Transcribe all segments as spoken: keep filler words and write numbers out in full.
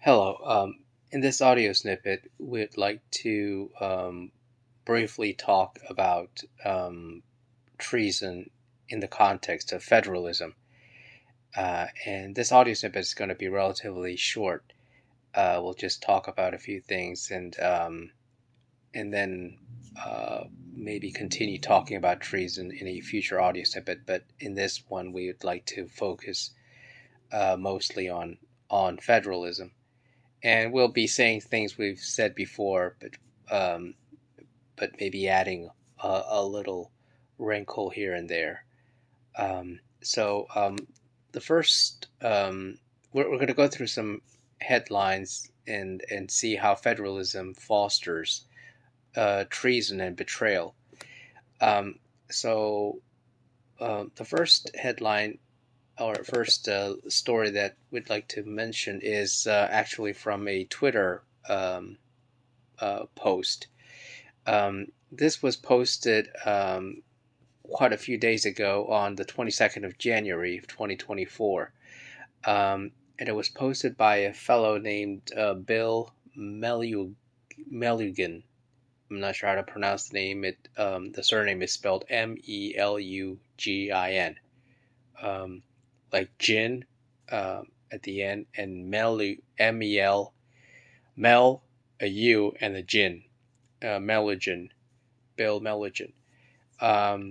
Hello. Um, in this audio snippet, we'd like to um, briefly talk about um, treason in the context of federalism. Uh, and this audio snippet is going to be relatively short. Uh, we'll just talk about a few things and um, and then uh, maybe continue talking about treason in a future audio snippet. But in this one, we would like to focus uh, mostly on on federalism. And we'll be saying things we've said before, but um, but maybe adding a, a little wrinkle here and there. Um, so um, the first, um, we're, we're going to go through some headlines and and see how federalism fosters uh, treason and betrayal. Um, so uh, the first headline or first uh, story that we'd like to mention is uh, actually from a Twitter um, uh, post. Um, this was posted um, quite a few days ago on the twenty-second of January of twenty twenty-four. Um, and it was posted by a fellow named uh, Bill Melu- Melugan. I'm not sure how to pronounce the name. It um, the surname is spelled M E L U G I N, um, like gin uh, at the end, and Melu M E L Mel a U and the gin, uh, Melugan. Bill Milligan. Um,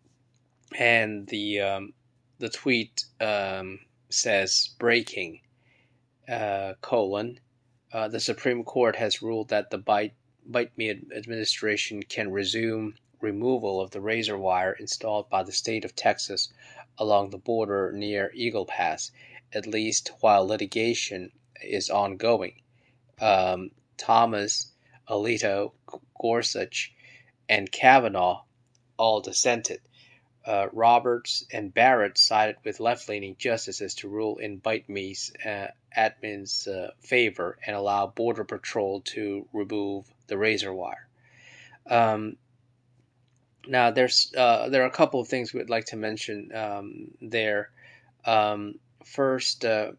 and the um, the tweet um, says breaking uh, colon uh, the Supreme Court has ruled that the Bite Bite Me administration can resume removal of the razor wire installed by the state of Texas along the border near Eagle Pass, at least while litigation is ongoing. Um, Thomas, Alito, Gorsuch, and Kavanaugh all dissented. Uh, Roberts and Barrett sided with left-leaning justices to rule in Bite Me's uh, admin's uh, favor and allow Border Patrol to remove the razor wire. Um, now, there's uh, there are a couple of things we'd like to mention um, there. Um, first, uh,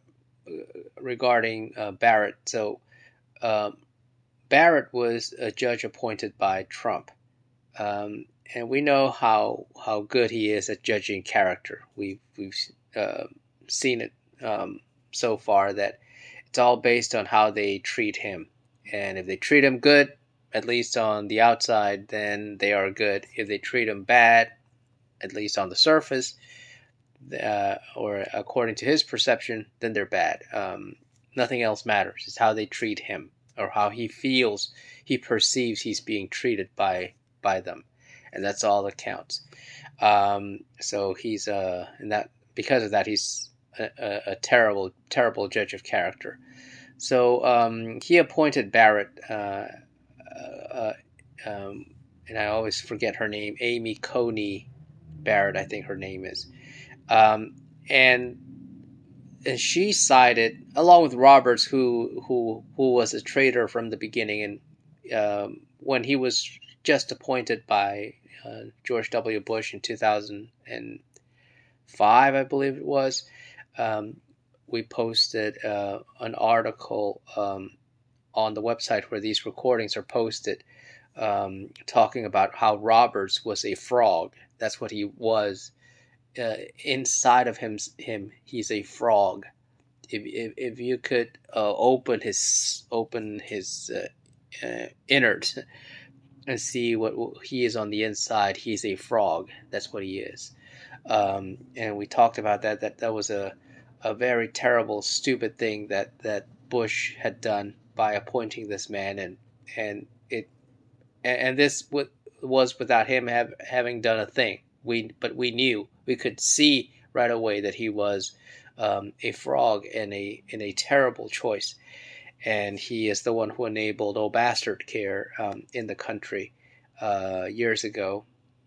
regarding uh, Barrett. So, uh, Barrett was a judge appointed by Trump. Um, and we know how how good he is at judging character. We've we've uh, seen it um, so far that it's all based on how they treat him. And if they treat him good, at least on the outside, then they are good. If they treat him bad, at least on the surface, uh, or according to his perception, then they're bad. Um, nothing else matters. It's how they treat him or how he feels, he perceives he's being treated by by them, and that's all that counts. Um, so he's uh, and that because of that, he's a, a, a terrible, terrible judge of character. So um, he appointed Barrett, uh, uh, um, and I always forget her name, Amy Coney Barrett, I think her name is. Um, and and she sided along with Roberts, who who who was a traitor from the beginning, and um, when he was just appointed by uh, George W. Bush in two thousand five, I believe it was. Um, we posted uh, an article um, on the website where these recordings are posted, um, talking about how Roberts was a frog. That's what he was. Uh, inside of him, him, he's a frog. If if, if you could uh, open his open his uh, uh, innards and see what, what he is on the inside, he's a frog. That's what he is. Um, and we talked about that. That that was a a very terrible, stupid thing that that Bush had done by appointing this man, and and it and, and this w- was without him have, having done a thing. We but we knew, we could see right away that he was um, a frog and a in a terrible choice, and he is the one who enabled Oh Bastard Care um, in the country uh, years ago,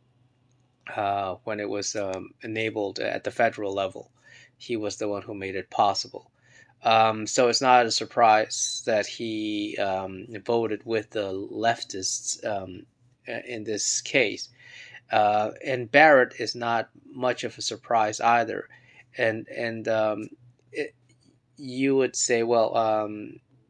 uh, when it was um, enabled at the federal level. He was the one who made it possible. Um, so it's not a surprise that he um, voted with the leftists um, in this case. Uh, and Barrett is not much of a surprise either. And and um, it, you would say, well, um,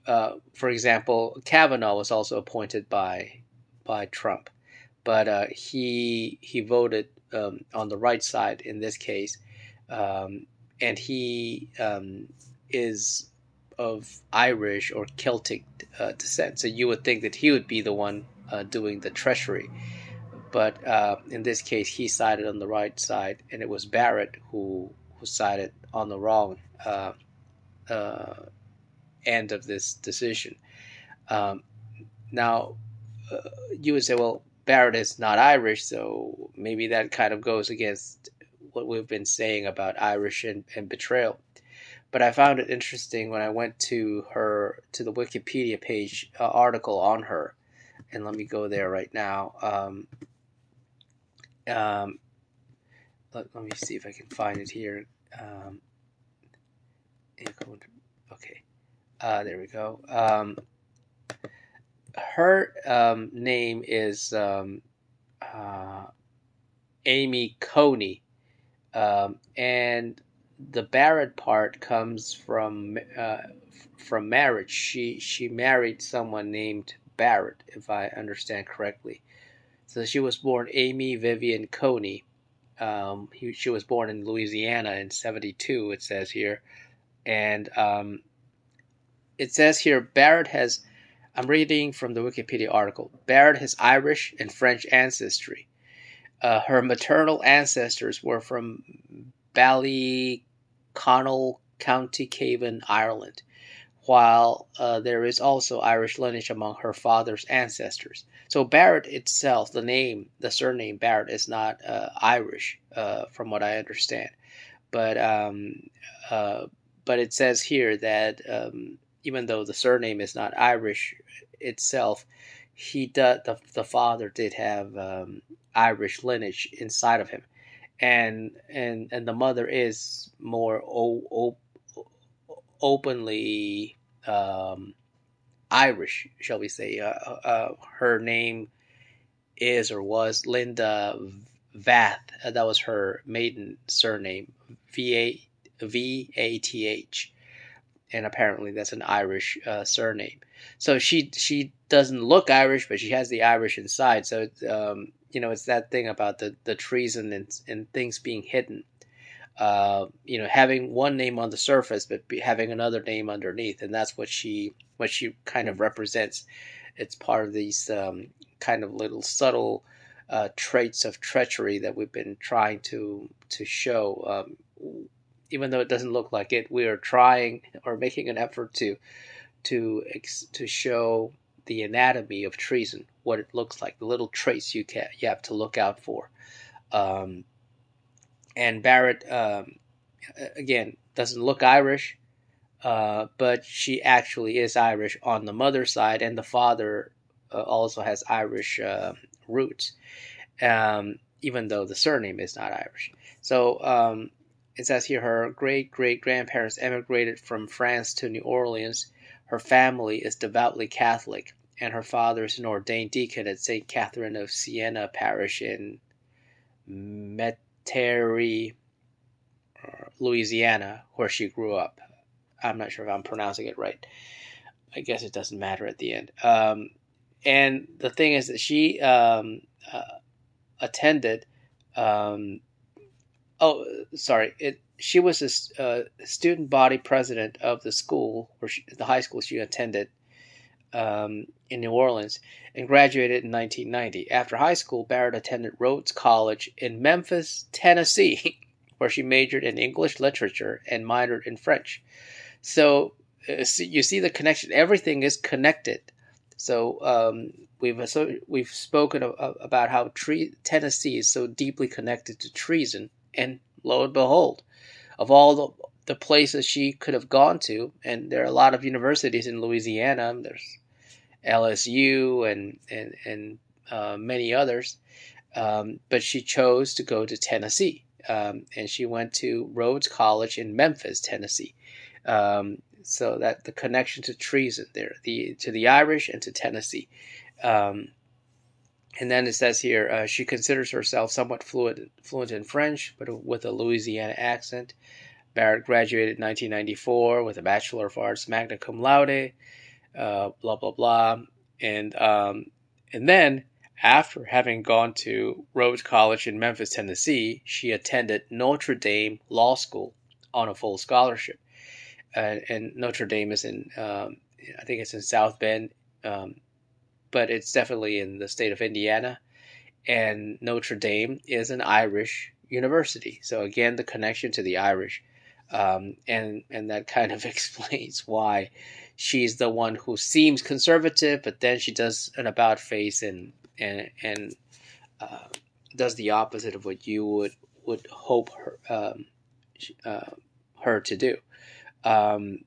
uh, for example, Kavanaugh was also appointed by by Trump, but uh, he he voted um, on the right side in this case, um, and he um, is of Irish or Celtic uh, descent. So you would think that he would be the one uh, doing the treachery, but uh, in this case, he sided on the right side, and it was Barrett who who sided on the wrong uh, uh, end of this decision. Um, now, uh, you would say, well, Barrett is not Irish, so maybe that kind of goes against what we've been saying about Irish and, and betrayal. But I found it interesting when I went to her to the Wikipedia page uh, article on her, and let me go there right now. Um, um, let, let me see if I can find it here. Um, okay, uh, there we go. Um, her um, name is um, uh, Amy Coney, um, and the Barrett part comes from uh, from marriage. She she married someone named Barrett, if I understand correctly. So she was born Amy Vivian Coney. Um, he, she was born in Louisiana in seventy-two. It says here, and um, it says here Barrett has. I'm reading from the Wikipedia article. Barrett has Irish and French ancestry. Uh, her maternal ancestors were from Ballyconnell, County Cavan, Ireland, while uh, there is also Irish lineage among her father's ancestors. So Barrett itself, the name, the surname Barrett, is not uh, Irish, uh, from what I understand. But um, uh, but it says here that um, even though the surname is not Irish itself, he does the the father did have um, Irish lineage inside of him, and and and the mother is more o- o- openly um, Irish, shall we say? Uh, uh, her name is or was Linda Vath. Uh, that was her maiden surname, V A V A T H, and apparently that's an Irish uh, surname. So she she doesn't look Irish, but she has the Irish inside. So um, you know, it's that thing about the the treason and and things being hidden. Uh, you know, having one name on the surface, but having another name underneath, and that's what she what she kind of represents. It's part of these um, kind of little subtle uh, traits of treachery that we've been trying to to show. Um, even though it doesn't look like it, we are trying or making an effort to to to show the anatomy of treason, what it looks like, the little traits you can you have to look out for. Um, and Barrett, um, again, doesn't look Irish, uh, but she actually is Irish on the mother's side, and the father uh, also has Irish uh, roots, um, even though the surname is not Irish. So um, it says here her great great grandparents emigrated from France to New Orleans. Her family is devoutly Catholic, and her father is an ordained deacon at Saint Catherine of Siena Parish in Metairie, Louisiana, where she grew up. I'm not sure if I'm pronouncing it right. I guess it doesn't matter at the end. Um, and the thing is that she um, uh, attended. Um, oh, sorry. It. She was a uh, student body president of the school, where she, the high school she attended um, in New Orleans, and graduated in nineteen ninety. After high school, Barrett attended Rhodes College in Memphis, Tennessee, where she majored in English literature and minored in French. So uh, you see the connection. Everything is connected. So um, we've so we've spoken of, of, about how tre- Tennessee is so deeply connected to treason, and lo and behold, of all the the places she could have gone to, and there are a lot of universities in Louisiana. There's L S U and and and uh, many others, um, but she chose to go to Tennessee, um, and she went to Rhodes College in Memphis, Tennessee. Um, so that the connection to treason there, the to the Irish and to Tennessee. Um, and then it says here uh, she considers herself somewhat fluent fluent in French, but with a Louisiana accent. Barrett graduated in nineteen ninety-four with a Bachelor of Arts magna cum laude. uh, blah blah blah, and um, and then after having gone to Rhodes College in Memphis, Tennessee, she attended Notre Dame Law School on a full scholarship. Uh, and Notre Dame is in, um, I think it's in South Bend, um, but it's definitely in the state of Indiana. And Notre Dame is an Irish university, so again, the connection to the Irish, um, and and that kind of explains why she's the one who seems conservative, but then she does an about face and and and uh, does the opposite of what you would would hope her um, uh, her to do. Um,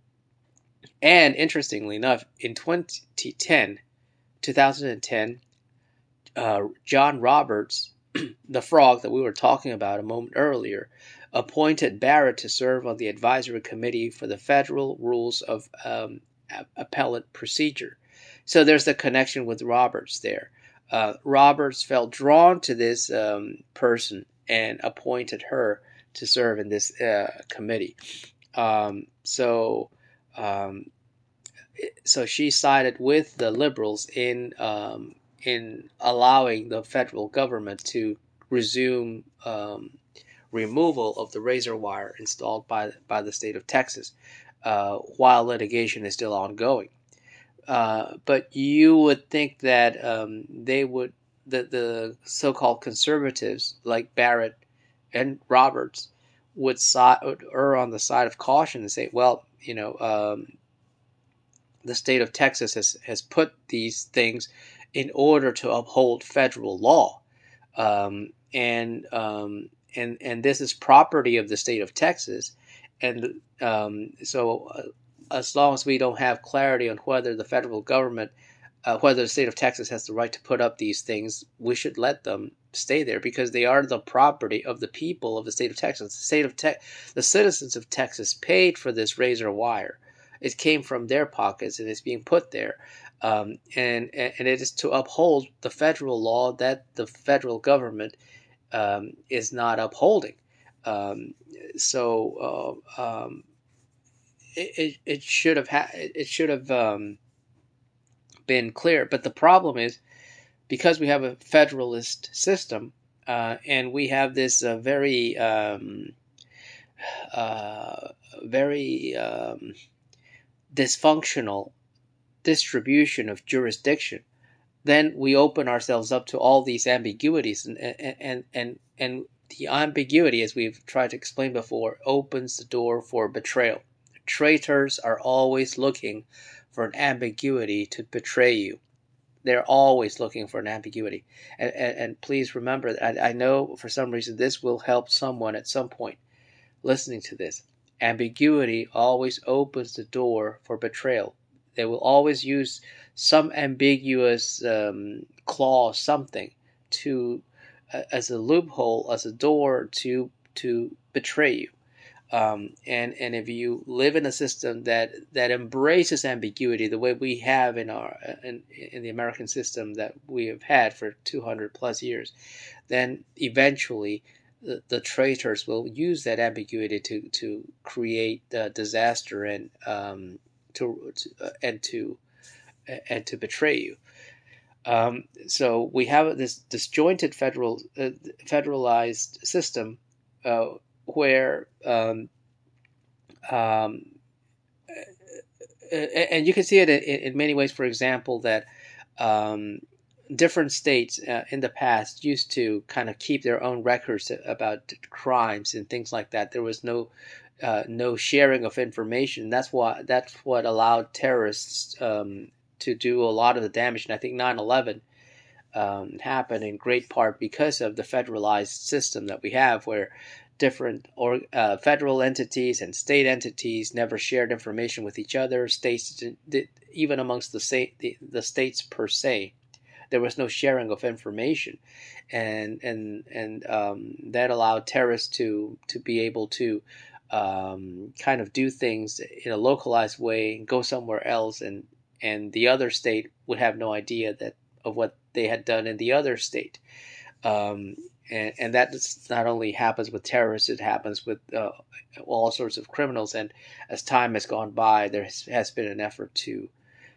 and interestingly enough, in twenty ten, twenty ten, uh, John Roberts, the frog that we were talking about a moment earlier, appointed Barrett to serve on the advisory committee for the federal rules of um, appellate procedure. So there's the connection with Roberts there. Uh, Roberts felt drawn to this um, person and appointed her to serve in this uh, committee. Um, so, um, so she sided with the liberals in um, in allowing the federal government to resume um, removal of the razor wire installed by by the state of Texas, uh, while litigation is still ongoing. Uh, but you would think that um, they would that the so-called conservatives like Barrett and Roberts would side would err on the side of caution and say, well, you know, um, the state of Texas has has put these things in order to uphold federal law, um, and um, and and this is property of the state of Texas, and um, so uh, as long as we don't have clarity on whether the federal government, uh, whether the state of Texas has the right to put up these things, we should let them stay there because they are the property of the people of the state of Texas. The state of Te- the citizens of Texas paid for this razor wire. It came from their pockets and it's being put there. Um, and, and it is to uphold the federal law that the federal government um, is not upholding. Um, so uh, um, it, it, it should have ha- it should have um, been clear. But the problem is because we have a federalist system uh, and we have this uh, very um, uh, very um, dysfunctional distribution of jurisdiction, then we open ourselves up to all these ambiguities, and and and and the ambiguity, as we've tried to explain before, opens the door for betrayal. Traitors are always looking for an ambiguity to betray you. They're always looking for an ambiguity, and and, and please remember that I, I know for some reason this will help someone at some point listening to this. Ambiguity always opens the door for betrayal. They will always use some ambiguous um, clause, something, to uh, as a loophole, as a door to to betray you. Um, and and if you live in a system that that embraces ambiguity the way we have in our in, in the American system that we have had for two hundred plus years, then eventually the, the traitors will use that ambiguity to to create uh, disaster and um, to, to uh, and to and to betray you. Um, so we have this disjointed federal uh, federalized system uh, where um, um, and you can see it in, in many ways. For example, that um, different states uh, in the past used to kind of keep their own records about crimes and things like that. There was no uh, no sharing of information. That's why that's what allowed terrorists um, to do a lot of the damage. And I think nine eleven um, happened in great part because of the federalized system that we have, where different or uh, federal entities and state entities never shared information with each other. States did, did, even amongst the state the, the states per se, there was no sharing of information, and and and um, that allowed terrorists to to be able to um, kind of do things in a localized way and go somewhere else, and and the other state would have no idea that of what they had done in the other state. Um, and, and that not only happens with terrorists, it happens with uh, all sorts of criminals. And as time has gone by, there has, has been an effort to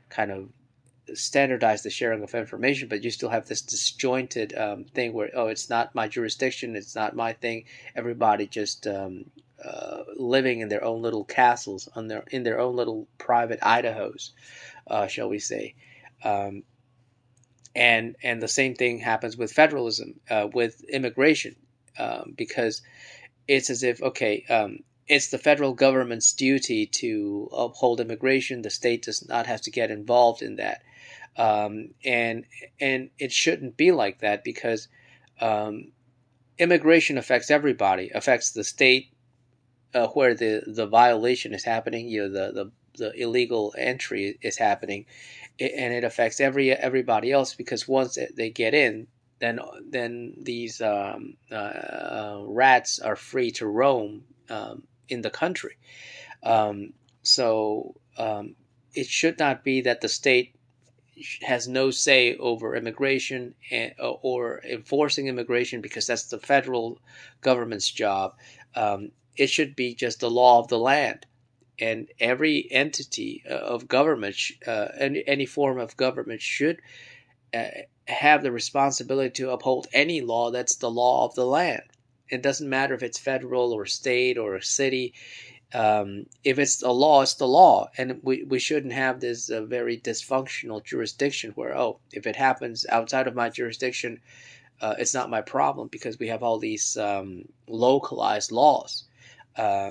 kind of standardize the sharing of information, but you still have this disjointed um, thing where, oh, it's not my jurisdiction, it's not my thing. Everybody just um, uh, living in their own little castles, on their in their own little private Idahos, uh, shall we say. Um, and and the same thing happens with federalism, uh, with immigration, um, because it's as if, okay, um, it's the federal government's duty to uphold immigration. The state does not have to get involved in that. Um, and and it shouldn't be like that, because um, immigration affects everybody, affects the state uh, where the, the violation is happening, you know, the, the, the illegal entry is happening, and it affects every everybody else, because once they get in, then then these um, uh, rats are free to roam um, in the country. Um, so um, it should not be that the state has no say over immigration and, or enforcing immigration, because that's the federal government's job. Um, it should be just the law of the land, and every entity of government, uh, any, any form of government, should uh, have the responsibility to uphold any law that's the law of the land. It doesn't matter if it's federal or state or a city. Um, if it's the law, it's the law, and we, we shouldn't have this uh, very dysfunctional jurisdiction where, oh, if it happens outside of my jurisdiction, uh, it's not my problem, because we have all these um, localized laws. Uh,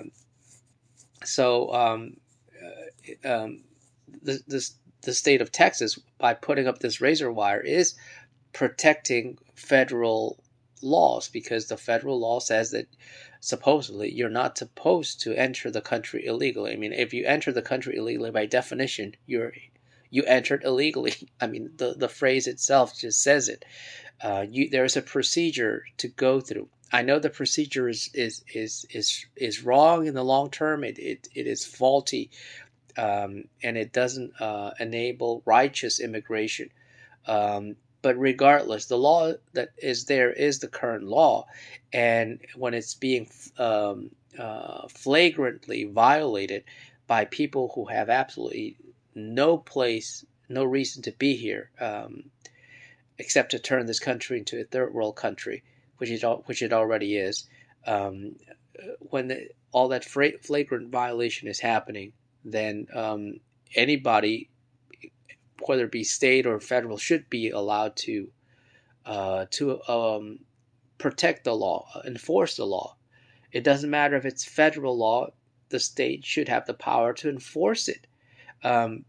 so um, uh, um, the, the, the state of Texas, by putting up this razor wire, is protecting federal laws, because the federal law says that supposedly you're not supposed to enter the country illegally. I mean, if you enter the country illegally, by definition, you're you entered illegally. I mean, the the phrase itself just says it. Uh, you, there's a procedure to go through. I know the procedure is is is is, is wrong in the long term. It it, it is faulty, um, and it doesn't uh, enable righteous immigration. Um, But regardless, the law that is there is the current law, and when it's being um, uh, flagrantly violated by people who have absolutely no place, no reason to be here, um, except to turn this country into a third world country, which it which it already is, um, when the, all that flagrant violation is happening, then um, anybody, whether it be state or federal, should be allowed to uh, to um, protect the law, enforce the law. It doesn't matter if it's federal law; the state should have the power to enforce it. Um,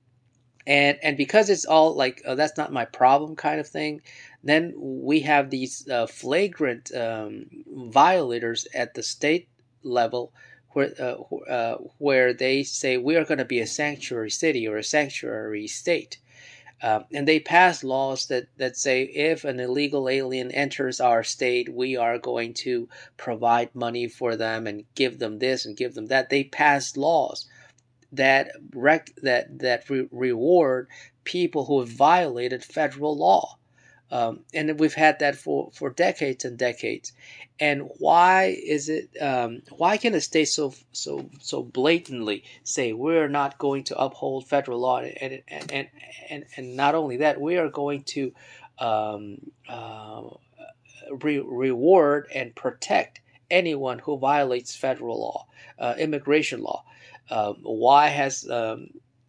and and because it's all like, oh, that's not my problem kind of thing, then we have these uh, flagrant um, violators at the state level, where uh, uh, where they say we are going to be a sanctuary city or a sanctuary state. Um, and they pass laws that, that say if an illegal alien enters our state, we are going to provide money for them and give them this and give them that. They pass laws that rec- that that re- reward people who have violated federal law. Um, and we've had that for, for decades and decades. And why is it? Um, why can a state so so so blatantly say we're not going to uphold federal law, and and and and, and not only that, we are going to um, uh, re- reward and protect anyone who violates federal law, uh, immigration law? Um, why has um,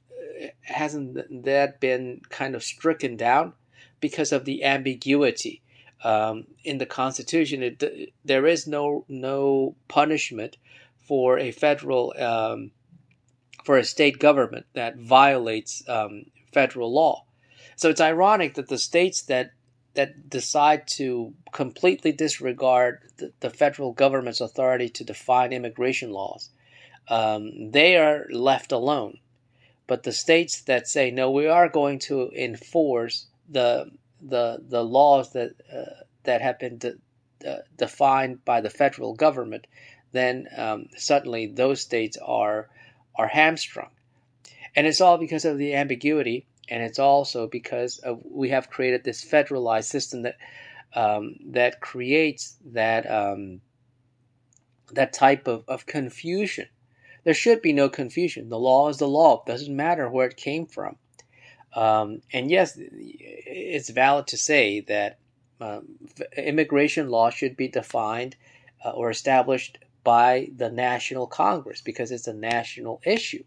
hasn't that been kind of stricken down? Because of the ambiguity um, in the Constitution. It, there is no no punishment for a federal um, for a state government that violates um, federal law. So it's ironic that the states that that decide to completely disregard the, the federal government's authority to define immigration laws, um, they are left alone. But the states that say, no, we are going to enforce the the the laws that uh, that have been de- uh, defined by the federal government, then um, suddenly those states are are hamstrung, and it's all because of the ambiguity, and it's also because of, we have created this federalized system that um, that creates that um, that type of, of confusion. There should be no confusion. The law is the law. It doesn't matter where it came from. Um, and yes, it's valid to say that um, immigration law should be defined uh, or established by the National Congress because it's a national issue.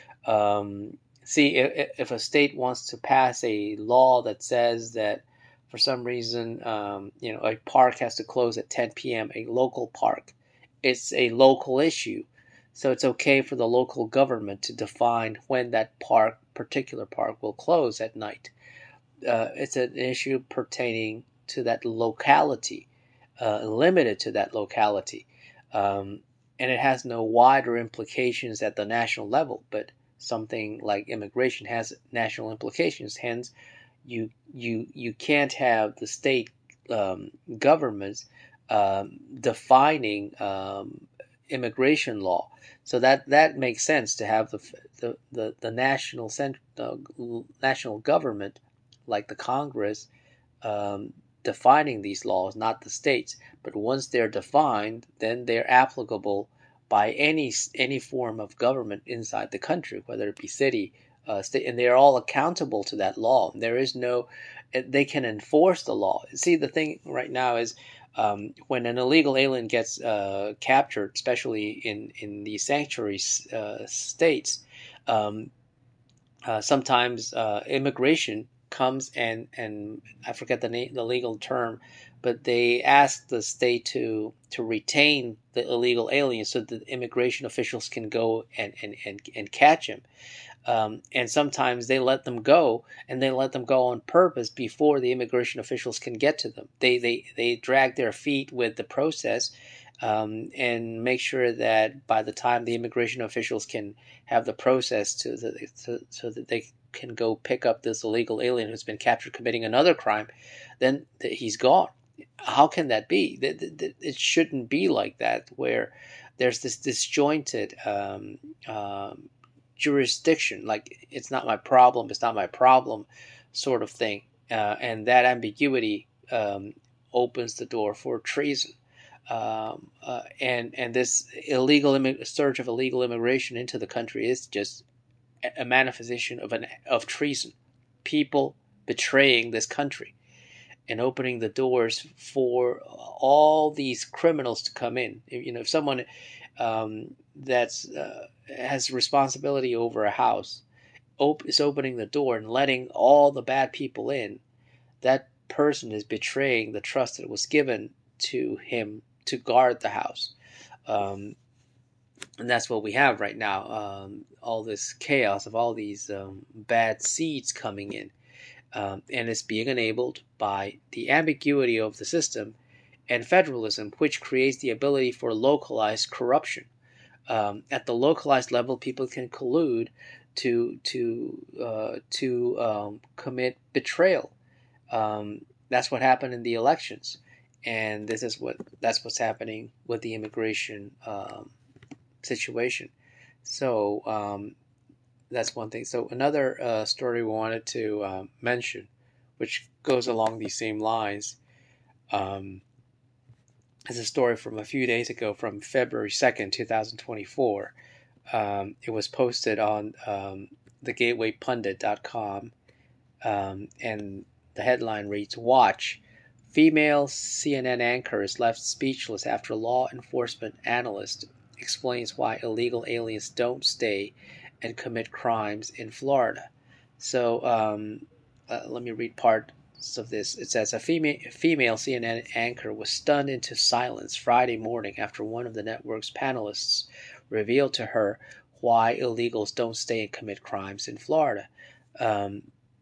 Um, see, if, if a state wants to pass a law that says that for some reason, um, you know, a park has to close at ten p.m., a local park, it's a local issue. So it's okay for the local government to define when that park, particular park, will close at night. Uh, it's an issue pertaining to that locality, uh, limited to that locality. Um, and it has no wider implications at the national level, but something like immigration has national implications. Hence, you you you can't have the state um, governments um, defining um, immigration law. So that that makes sense to have the the the, the national cent, the national government, like the Congress, um, defining these laws, not the states. But once they're defined, then they're applicable by any any form of government inside the country, whether it be city, uh, state, and they're all accountable to that law. There is no, they can enforce the law. See, the thing right now is um, when an illegal alien gets uh, captured, especially in in the sanctuary uh, states, um, uh, sometimes uh, immigration comes and and I forget the name, the legal term, but they ask the state to to retain the illegal alien so that immigration officials can go and and and, and catch him. Um, and sometimes they let them go, and they let them go on purpose before the immigration officials can get to them. They they they drag their feet with the process, um, and make sure that by the time the immigration officials can have the process to, the, to so that they can go pick up this illegal alien who's been captured committing another crime, then he's gone. How can that be? It shouldn't be like that, where there's this disjointed um, um, jurisdiction, like it's not my problem, it's not my problem, sort of thing, uh, and that ambiguity um, opens the door for treason. Um, uh, and and this illegal immig- surge of illegal immigration into the country is just a manifestation of an of treason. People betraying this country and opening the doors for all these criminals to come in. You know, if someone um, that's uh, has responsibility over a house op- is opening the door and letting all the bad people in, that person is betraying the trust that was given to him to guard the house. Um, and that's what we have right now. Um, all this chaos of all these um, bad seeds coming in. Um, and it's being enabled by the ambiguity of the system and federalism, which creates the ability for localized corruption. Um, at the localized level, people can collude to to uh, to um, commit betrayal. Um, that's what happened in the elections, and this is what that's what's happening with the immigration um, situation. So um, that's one thing. So another uh, story we wanted to uh, mention, which goes along these same lines, um, is a story from a few days ago, from February second, two thousand twenty-four. Um, it was posted on um, the gateway pundit dot com, um, and the headline reads, "Watch, female C N N anchor is left speechless after law enforcement analyst explains why illegal aliens don't stay and commit crimes in Florida." So um, uh, let me read parts of this. It says, a female, female C N N anchor was stunned into silence Friday morning after one of the network's panelists revealed to her why illegals don't stay and commit crimes in Florida. Um,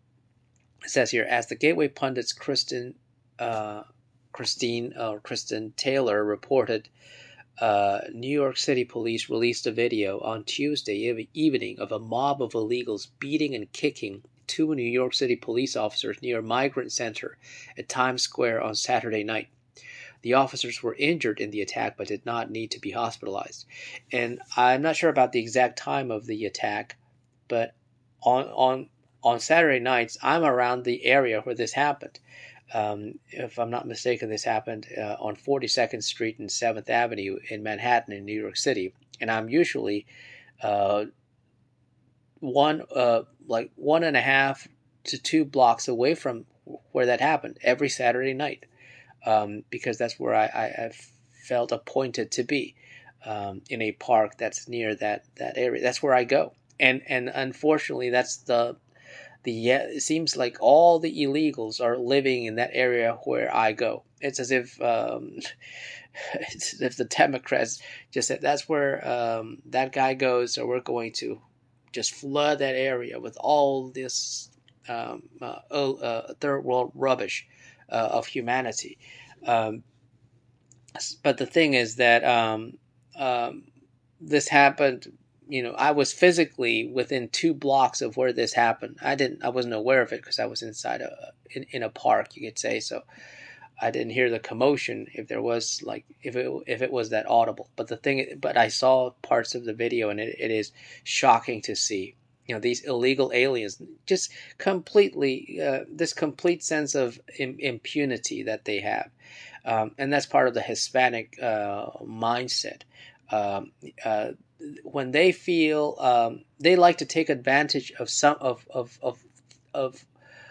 it says here, as the Gateway Pundit's Kristen, uh, Christine uh, Kristen Taylor reported, uh, New York City police released a video on Tuesday evening of a mob of illegals beating and kicking two New York City police officers near a migrant center at Times Square on Saturday night. The officers were injured in the attack but did not need to be hospitalized. And I'm not sure about the exact time of the attack, but on on on Saturday nights, I'm around the area where this happened. Um, if I'm not mistaken, this happened uh, on forty-second Street and seventh Avenue in Manhattan in New York City. And I'm usually uh, one, uh, like one and a half to two blocks away from where that happened every Saturday night, um, because that's where I, I, I felt appointed to be, um, in a park that's near that, that area. That's where I go. And and unfortunately, that's the the yeah. It seems like all the illegals are living in that area where I go. It's as if um, it's as if the Democrats just said that's where um, that guy goes, so we're going to just flood that area with all this um, uh, uh, third world rubbish uh, of humanity. Um, but the thing is that um, um, this happened. You know, I was physically within two blocks of where this happened. I didn't. I wasn't aware of it because I was inside a in, in a park, you could say. So I didn't hear the commotion if there was like if it if it was that audible. But the thing, but I saw parts of the video, and it, it is shocking to see. You know, these illegal aliens just completely uh, this complete sense of im- impunity that they have, um, and that's part of the Hispanic uh, mindset. Um, uh, when they feel um, they like to take advantage of some of of of, of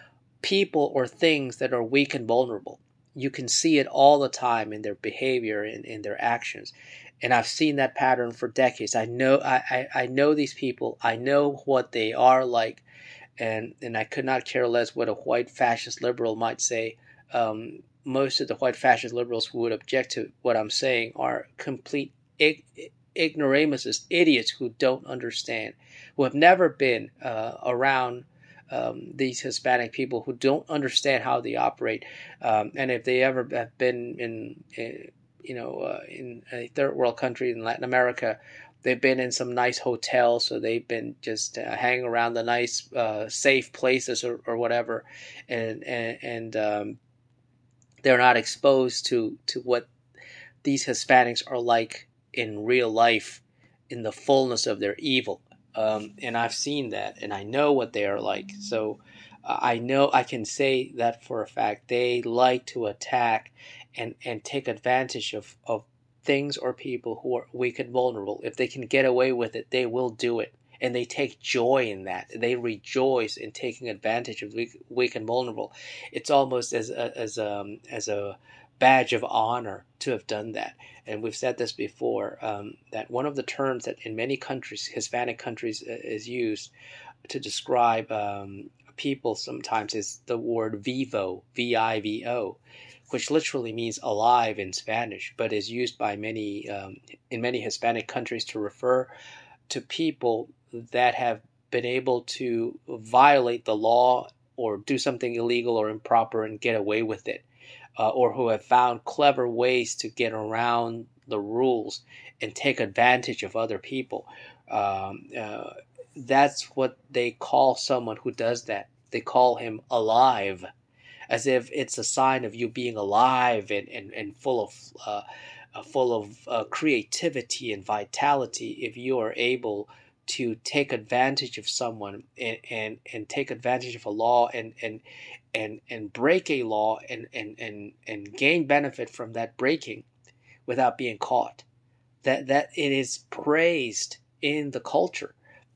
people or things that are weak and vulnerable. You can see it all the time in their behavior and in their actions. And I've seen that pattern for decades. I know I, I, I know these people. I know what they are like, and, and I could not care less what a white fascist liberal might say. Um, most of the white fascist liberals who would object to what I'm saying are complete ig- ignoramuses, idiots who don't understand, who have never been uh, around um, these Hispanic people, who don't understand how they operate, um, and if they ever have been in, in you know, uh, in a third world country in Latin America, they've been in some nice hotels, so they've been just uh, hanging around the nice, uh, safe places or, or whatever, and and, and um, they're not exposed to to what these Hispanics are like in real life, in the fullness of their evil. Um, and I've seen that, and I know what they are like. So uh, I know I can say that for a fact. They like to attack and, and take advantage of, of things or people who are weak and vulnerable. If they can get away with it, they will do it. And they take joy in that. They rejoice in taking advantage of weak, weak and vulnerable. It's almost as a, as a, as a badge of honor to have done that. And we've said this before, um, that one of the terms that in many countries, Hispanic countries, uh, is used to describe um, people sometimes is the word vivo, V I V O, which literally means alive in Spanish, but is used by many um, in many Hispanic countries to refer to people that have been able to violate the law or do something illegal or improper and get away with it, uh, or who have found clever ways to get around the rules and take advantage of other people. Um, uh, that's what they call someone who does that. They call him alive, as if it's a sign of you being alive and, and, and full of uh, uh, full of uh, creativity and vitality. If you are able to take advantage of someone and, and, and take advantage of a law and and and, and break a law and, and, and, and gain benefit from that breaking without being caught, that that it is praised in the culture.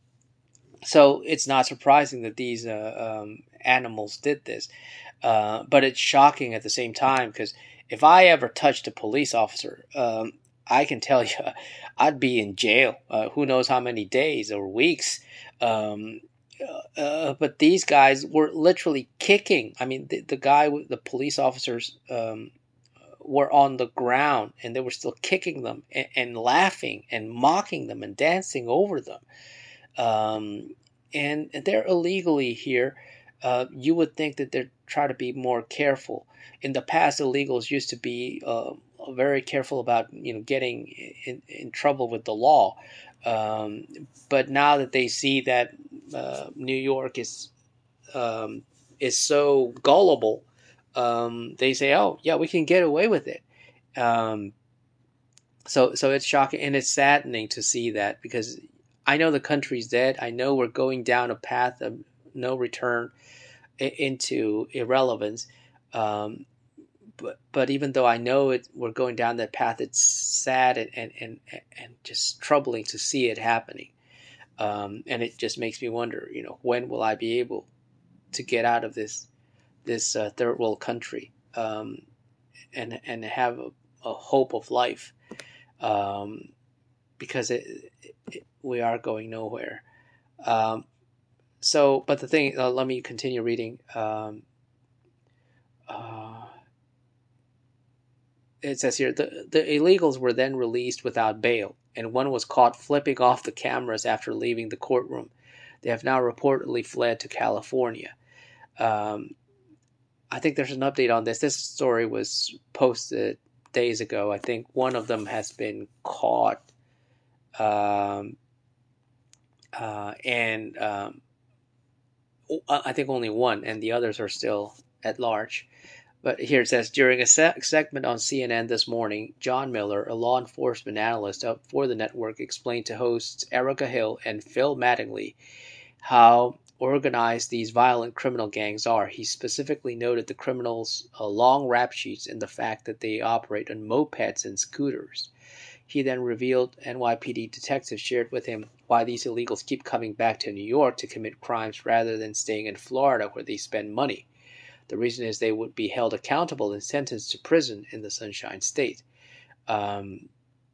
So it's not surprising that these uh, um, animals did this. Uh, but it's shocking at the same time, because if I ever touched a police officer, um, I can tell you, I'd be in jail. Uh, who knows how many days or weeks. Um, uh, but these guys were literally kicking. I mean, the, the guy, the police officers um, were on the ground, and they were still kicking them and, and laughing and mocking them and dancing over them. Um, and they're illegally here. Uh, you would think that they're trying to be more careful. In the past, illegals used to be uh, very careful about you know getting in, in trouble with the law. Um, but now that they see that uh, New York is um, is so gullible, um, they say, "Oh, yeah, we can get away with it." Um, so, so it's shocking and it's saddening to see that, because I know the country's dead. I know we're going down a path of no return into irrelevance. Um, but but even though I know it, we're going down that path. It's sad and and and, and just troubling to see it happening. Um, and it just makes me wonder, you know, when will I be able to get out of this this uh, third world country, um, and and have a, a hope of life, um, because it, it, we are going nowhere. Um, so, but the thing, uh, let me continue reading. Um, uh, it says here, the, the illegals were then released without bail, and one was caught flipping off the cameras after leaving the courtroom. They have now reportedly fled to California. Um, I think there's an update on this. This story was posted days ago. I think one of them has been caught, um, uh, and um, I think only one, and the others are still at large. But here it says, during a se- segment on C N N this morning, John Miller, a law enforcement analyst for the network, explained to hosts Erica Hill and Phil Mattingly how organized these violent criminal gangs are. He specifically noted the criminals' uh, long rap sheets and the fact that they operate on mopeds and scooters. He then revealed N Y P D detectives shared with him why these illegals keep coming back to New York to commit crimes rather than staying in Florida where they spend money. The reason is they would be held accountable and sentenced to prison in the Sunshine State. Um,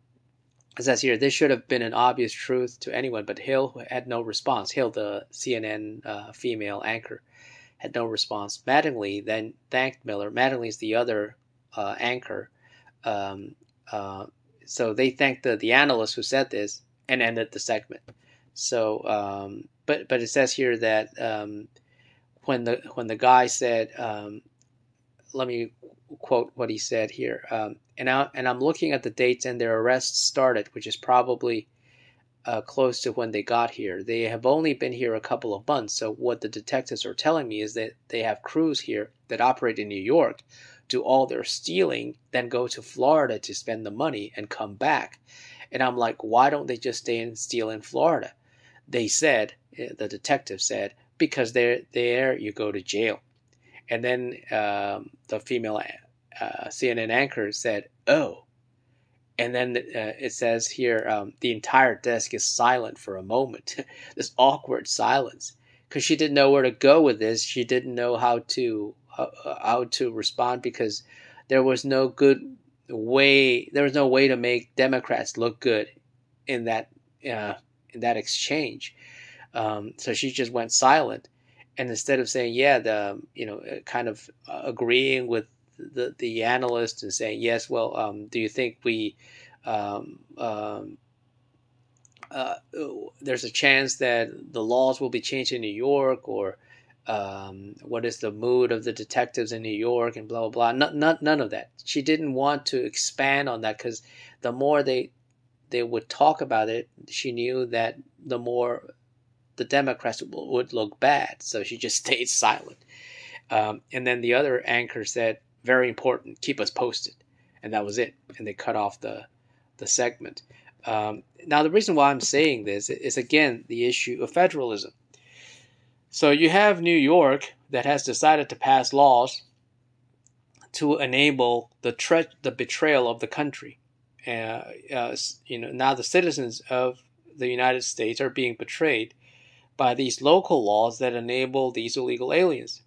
it says here, this should have been an obvious truth to anyone, but Hill had no response. Hill, the C N N uh, female anchor, had no response. Mattingly then thanked Miller. Mattingly is the other uh, anchor. Um, uh, so they thanked the, the analyst who said this and ended the segment. So, um, but but it says here that um, when the when the guy said, um, let me quote what he said here. Um, and I and I'm looking at the dates and their arrests started, which is probably uh, close to when they got here. They have only been here a couple of months. So what the detectives are telling me is that they have crews here that operate in New York, do all their stealing, then go to Florida to spend the money and come back. And I'm like, why don't they just stay and steal in Florida? They said, the detective said, because they're there, you go to jail. And then um, the female uh, C N N anchor said, oh. And then uh, it says here, um, the entire desk is silent for a moment. This awkward silence. Because she didn't know where to go with this. She didn't know how to uh, how to respond because there was no good way. There was no way to make Democrats look good in that uh, in that exchange. Um, so she just went silent. And instead of saying, yeah, the, you know, kind of agreeing with the, the analyst and saying, yes, well, um, do you think we, um, um, uh, there's a chance that the laws will be changed in New York, or um, what is the mood of the detectives in New York, and blah, blah, blah. Not, not, none of that. She didn't want to expand on that because the more they, they would talk about it, she knew that the more the Democrats would look bad, so she just stayed silent. Um, and then the other anchor said, very important, keep us posted. And that was it. And they cut off the, the segment. Um, now, the reason why I'm saying this is, again, the issue of federalism. So you have New York that has decided to pass laws to enable the, tre- the betrayal of the country. Uh, uh, you know, now the citizens of the United States are being betrayed by these local laws that enable these illegal aliens.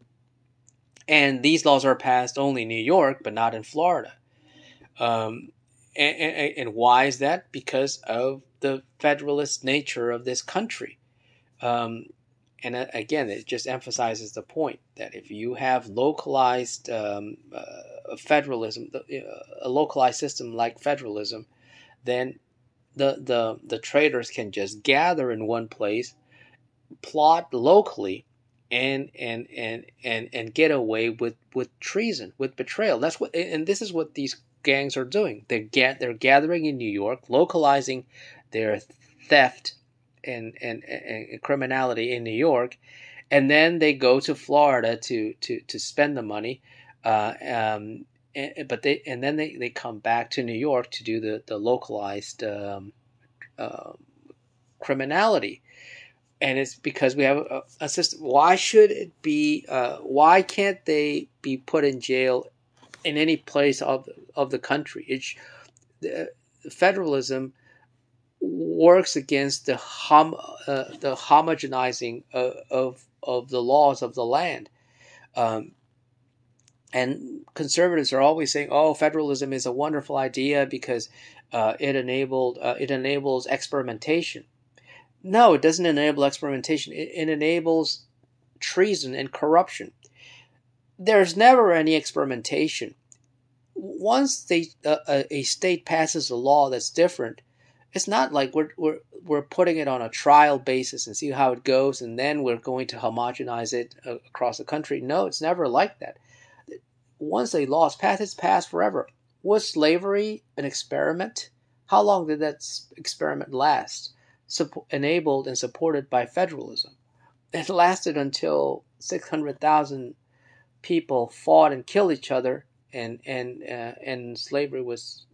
And these laws are passed only in New York, but not in Florida. Um, and, and, and why is that? Because of the federalist nature of this country. Um, and again, it just emphasizes the point that if you have localized um, uh, federalism, a localized system like federalism, then the, the, the traders can just gather in one place, plot locally, and and and and and get away with with treason, with betrayal. That's what, and this is what these gangs are doing. They get they're gathering in New York, localizing their theft and and, and criminality in New York, and then they go to Florida to to to spend the money. Uh, um, and, but they and then they, they come back to New York to do the the localized um, uh, criminality. And it's because we have a, a system. Why should it be? Uh, why can't they be put in jail in any place of of the country? It's, the federalism works against the hom uh, the homogenizing of, of of the laws of the land. Um, and conservatives are always saying, "Oh, federalism is a wonderful idea because uh, it enabled uh, it enables experimentation." No, it doesn't enable experimentation. It, it enables treason and corruption. There's never any experimentation. Once they, uh, a, a state passes a law that's different, it's not like we're, we're, we're putting it on a trial basis and see how it goes, and then we're going to homogenize it uh, across the country. No, it's never like that. Once a law is passed, it's passed forever. Was slavery an experiment? How long did that experiment last? Supp- enabled and supported by federalism. It lasted until six hundred thousand people fought and killed each other, and and uh, and slavery was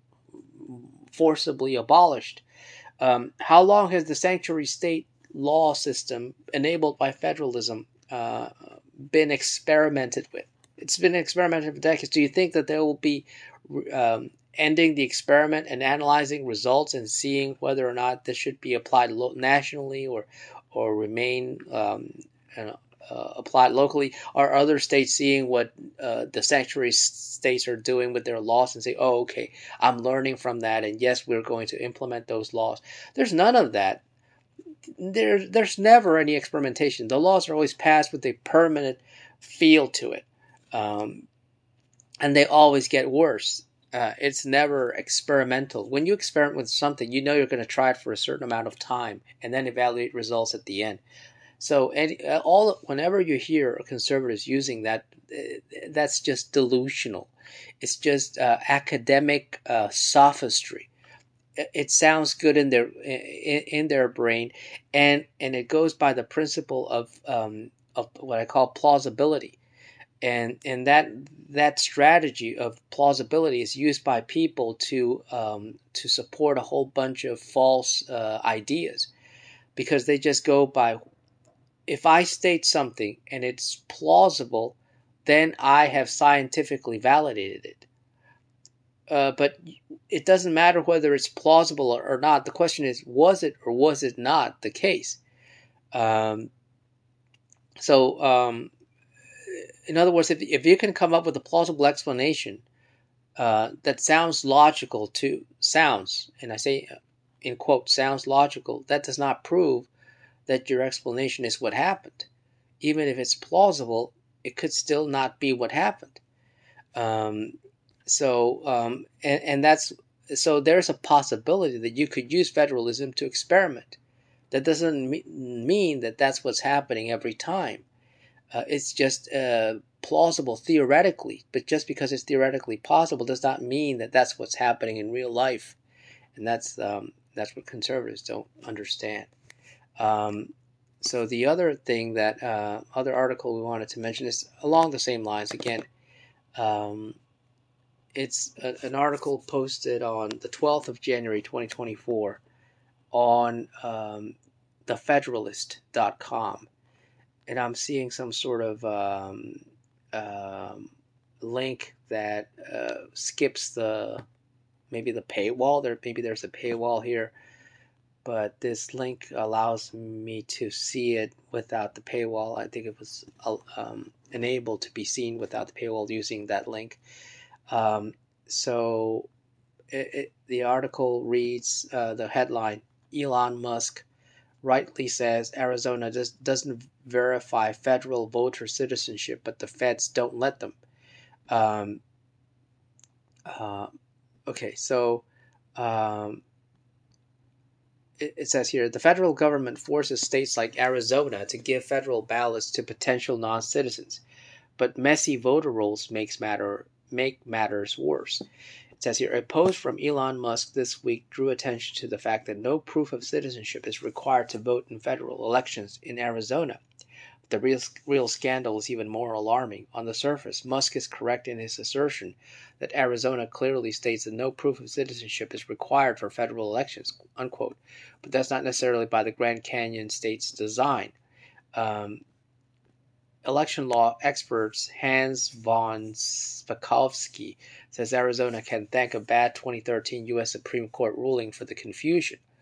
forcibly abolished. Um, how long has the sanctuary state law system, enabled by federalism, uh, been experimented with? It's been experimented for decades. Do you think that there will be um, ending the experiment and analyzing results and seeing whether or not this should be applied lo- nationally or or remain um, uh, uh, applied locally? Are other states seeing what uh, the sanctuary states are doing with their laws and say, "Oh, okay, I'm learning from that, and yes, we're going to implement those laws"? There's none of that. There, there's never any experimentation. The laws are always passed with a permanent feel to it. Um, and they always get worse. Uh, it's never experimental. When you experiment with something, you know you're going to try it for a certain amount of time and then evaluate results at the end. So, any, uh, all whenever you hear conservatives using that, uh, that's just delusional. It's just uh, academic uh, sophistry. It, it sounds good in their in, in their brain, and and it goes by the principle of um, of what I call plausibility. And and that that strategy of plausibility is used by people to um, to support a whole bunch of false uh, ideas, because they just go by, if I state something and it's plausible, then I have scientifically validated it. Uh, but it doesn't matter whether it's plausible or, or not. The question is, was it or was it not the case? Um, so. Um, In other words, if, if you can come up with a plausible explanation uh, that sounds logical to sounds, and I say in quote, sounds logical, that does not prove that your explanation is what happened. Even if it's plausible, it could still not be what happened. Um, so, um, and, and that's so there's a possibility that you could use federalism to experiment. That doesn't me- mean that that's what's happening every time. Uh, it's just uh, plausible theoretically, but just because it's theoretically possible does not mean that that's what's happening in real life, and that's um, that's what conservatives don't understand. Um, so the other thing that uh, other article we wanted to mention is along the same lines again. Um, it's a, an article posted on the twelfth of January twenty twenty-four on um, the federalist dot com. And I'm seeing some sort of um, um, link that uh, skips the maybe the paywall. There maybe there's a paywall here, but this link allows me to see it without the paywall. I think it was um, enabled to be seen without the paywall using that link. Um, so it, it, the article reads uh, the headline: Elon Musk rightly says Arizona does, doesn't verify federal voter citizenship, but the feds don't let them. Um, uh, okay, so um, it, it says here, the federal government forces states like Arizona to give federal ballots to potential non-citizens, but messy voter rolls makes matter make matters worse. It says here, a post from Elon Musk this week drew attention to the fact that no proof of citizenship is required to vote in federal elections in Arizona. The real, real scandal is even more alarming. On the surface, Musk is correct in his assertion that Arizona clearly states that no proof of citizenship is required for federal elections, unquote. But that's not necessarily by the Grand Canyon State's design. Um, Election law experts Hans von Spakovsky says Arizona can thank a bad twenty thirteen U S Supreme Court ruling for the confusion.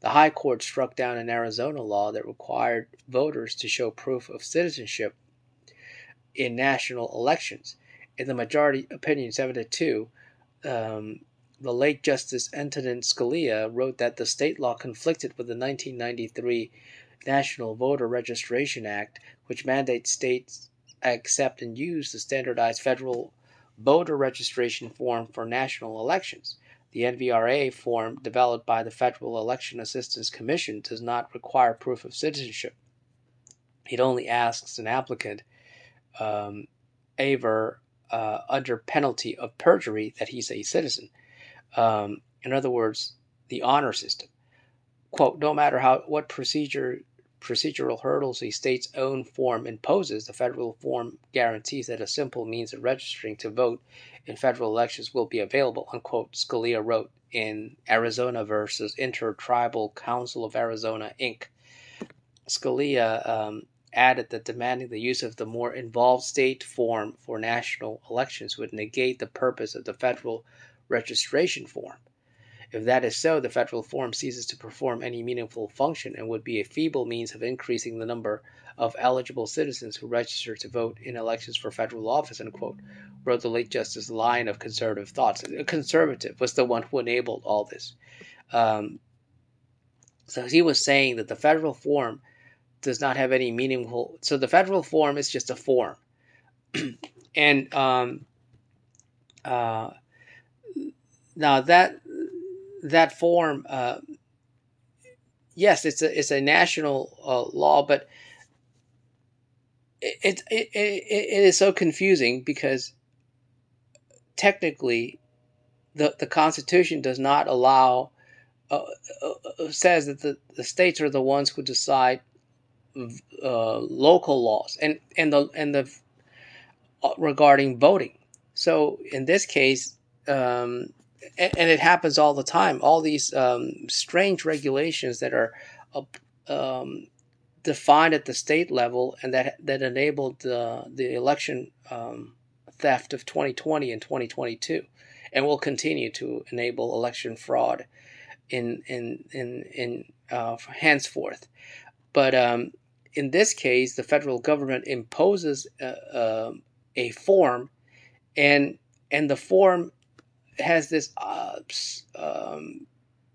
The High Court struck down an Arizona law that required voters to show proof of citizenship in national elections. In the majority opinion seven to two, um, the late Justice Antonin Scalia wrote that the state law conflicted with the nineteen ninety-three National Voter Registration Act, which mandates states accept and use the standardized federal voter registration form for national elections. The N V R A form developed by the Federal Election Assistance Commission does not require proof of citizenship. It only asks an applicant, um, aver, uh, under penalty of perjury, that he's a citizen. Um, in other words, the honor system. Quote, no matter how what procedure procedural hurdles a state's own form imposes, the federal form guarantees that a simple means of registering to vote in federal elections will be available, unquote, Scalia wrote in Arizona versus Intertribal Council of Arizona, Incorporated. Scalia um, added that demanding the use of the more involved state form for national elections would negate the purpose of the federal registration form. If that is so, the federal form ceases to perform any meaningful function and would be a feeble means of increasing the number of eligible citizens who register to vote in elections for federal office, unquote, wrote the late Justice Lyon of conservative thoughts. A conservative was the one who enabled all this. Um, so he was saying that the federal form does not have any meaningful... So the federal form is just a form. and um, uh, now that... That form, uh, yes, it's a it's a national uh, law, but it, it it it is so confusing because technically, the the Constitution does not allow uh, uh, says that the, the states are the ones who decide uh, local laws and and the and the uh, regarding voting. So in this case. Um, And it happens all the time. All these um, strange regulations that are uh, um, defined at the state level and that that enabled the the election um, theft of twenty twenty and twenty twenty-two, and will continue to enable election fraud in in in in uh, henceforth. But um, in this case, the federal government imposes a, a, a form, and and the form has this uh, um,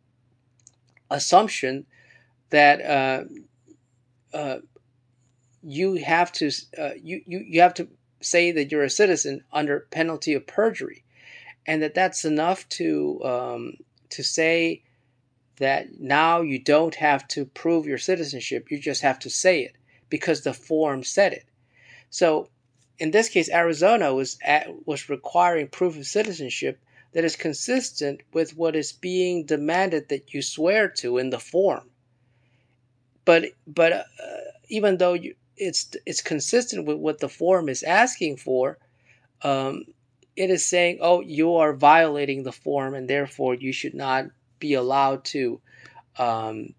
assumption that uh, uh, you have to uh, you, you you have to say that you're a citizen under penalty of perjury, and that that's enough to um, to say that now you don't have to prove your citizenship. You just have to say it because the form said it. So in this case, Arizona was at, was requiring proof of citizenship that is consistent with what is being demanded that you swear to in the form. But but uh, even though you, it's it's consistent with what the form is asking for, um, it is saying, oh, you are violating the form, and therefore you should not be allowed to um,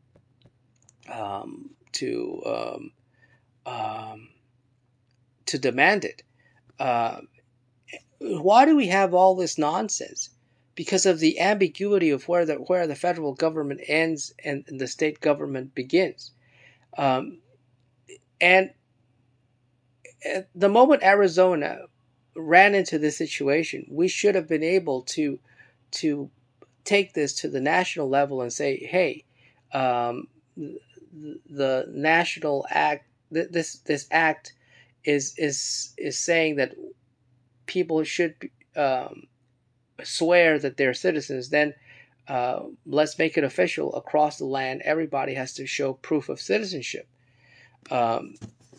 um, to um, um, to demand it. Uh, Why do we have all this nonsense? Because of the ambiguity of where the where the federal government ends and, and the state government begins. Um, and at the moment Arizona ran into this situation, we should have been able to to take this to the national level and say, hey, um, the, the national act, this this act is is is saying that people should um, swear that they're citizens, then uh, let's make it official across the land. Everybody has to show proof of citizenship. Um,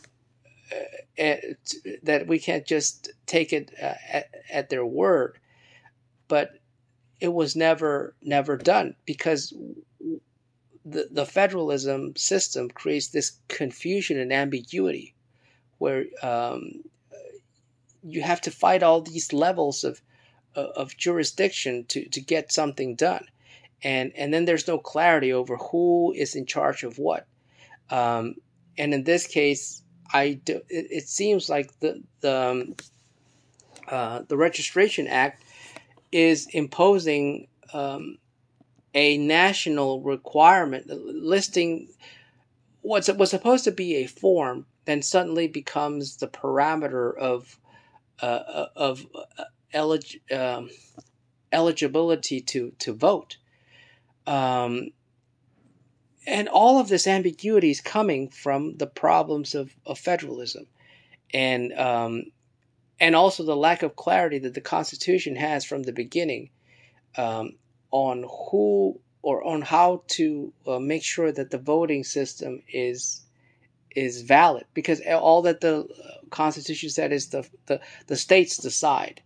that we can't just take it uh, at, at their word. But it was never never done because the, the federalism system creates this confusion and ambiguity where um, you have to fight all these levels of of jurisdiction to, to get something done. And and then there's no clarity over who is in charge of what. Um, and in this case, I do, it, it seems like the the um, uh, the Registration Act is imposing um, a national requirement listing what's was supposed to be a form, then suddenly becomes the parameter of uh, of uh, elig- um, eligibility to to vote. Um, and all of this ambiguity is coming from the problems of, of federalism, and um, and also the lack of clarity that the Constitution has from the beginning um, on who or on how to uh, make sure that the voting system is is valid, because all that the Constitution said is the the, the states decide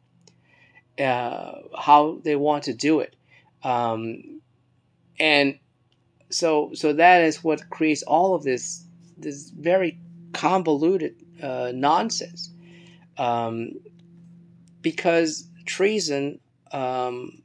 uh, how they want to do it, um, and so so that is what creates all of this this very convoluted uh, nonsense, um, because treason um,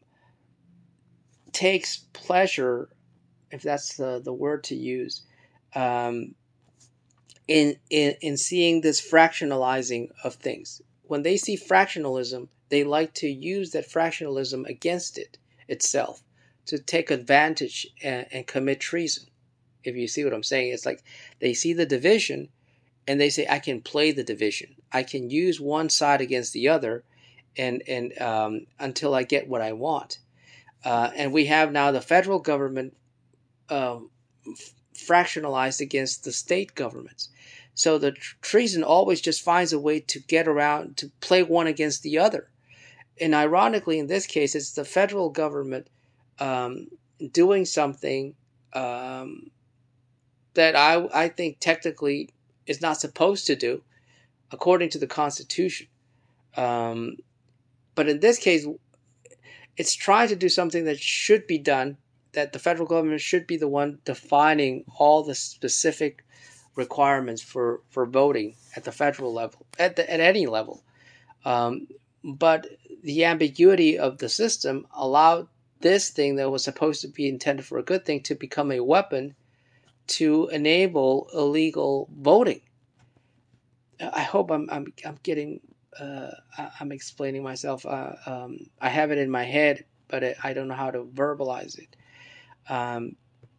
takes pleasure, if that's the, the word to use, um, in, in in seeing this fractionalizing of things. When they see fractionalism, they like to use that fractionalism against it itself to take advantage and, and commit treason. If you see what I'm saying, it's like they see the division and they say, I can play the division. I can use one side against the other, and and um, until I get what I want. Uh, and we have now the federal government uh, fractionalized against the state governments. So the treason always just finds a way to get around, to play one against the other. And ironically, in this case, it's the federal government um, doing something um, that I, I think technically is not supposed to do according to the Constitution. Um, but in this case, it's trying to do something that should be done, that the federal government should be the one defining all the specific requirements for, for voting at the federal level, at, the, at any level. Um, but the ambiguity of the system allowed this thing that was supposed to be intended for a good thing to become a weapon to enable illegal voting. I hope I'm I'm, I'm getting uh, I'm explaining myself. Uh, um, I have it in my head, but it, I don't know how to verbalize it. Um,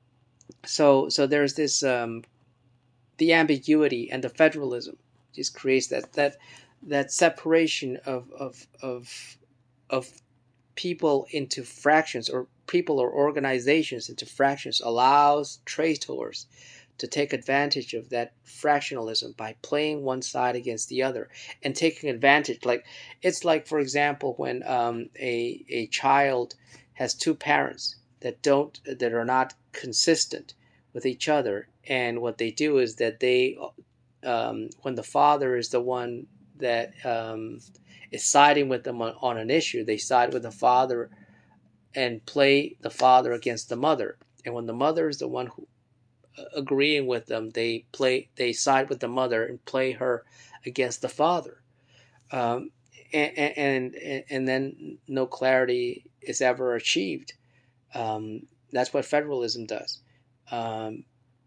so so there's this um, the ambiguity, and the federalism just creates that that that separation of of of of people into fractions, or people or organizations into fractions, allows traitors to take advantage of that fractionalism by playing one side against the other and taking advantage. Like it's like, for example, when um, a a child has two parents that don't that are not consistent with each other, and what they do is that they um, when the father is the one that um, is siding with them on, on an issue, they side with the father and play the father against the mother. And when the mother is the one who uh, agreeing with them, they play they side with the mother and play her against the father. Um, and, and and then no clarity is ever achieved. Um, that's what federalism does. Um,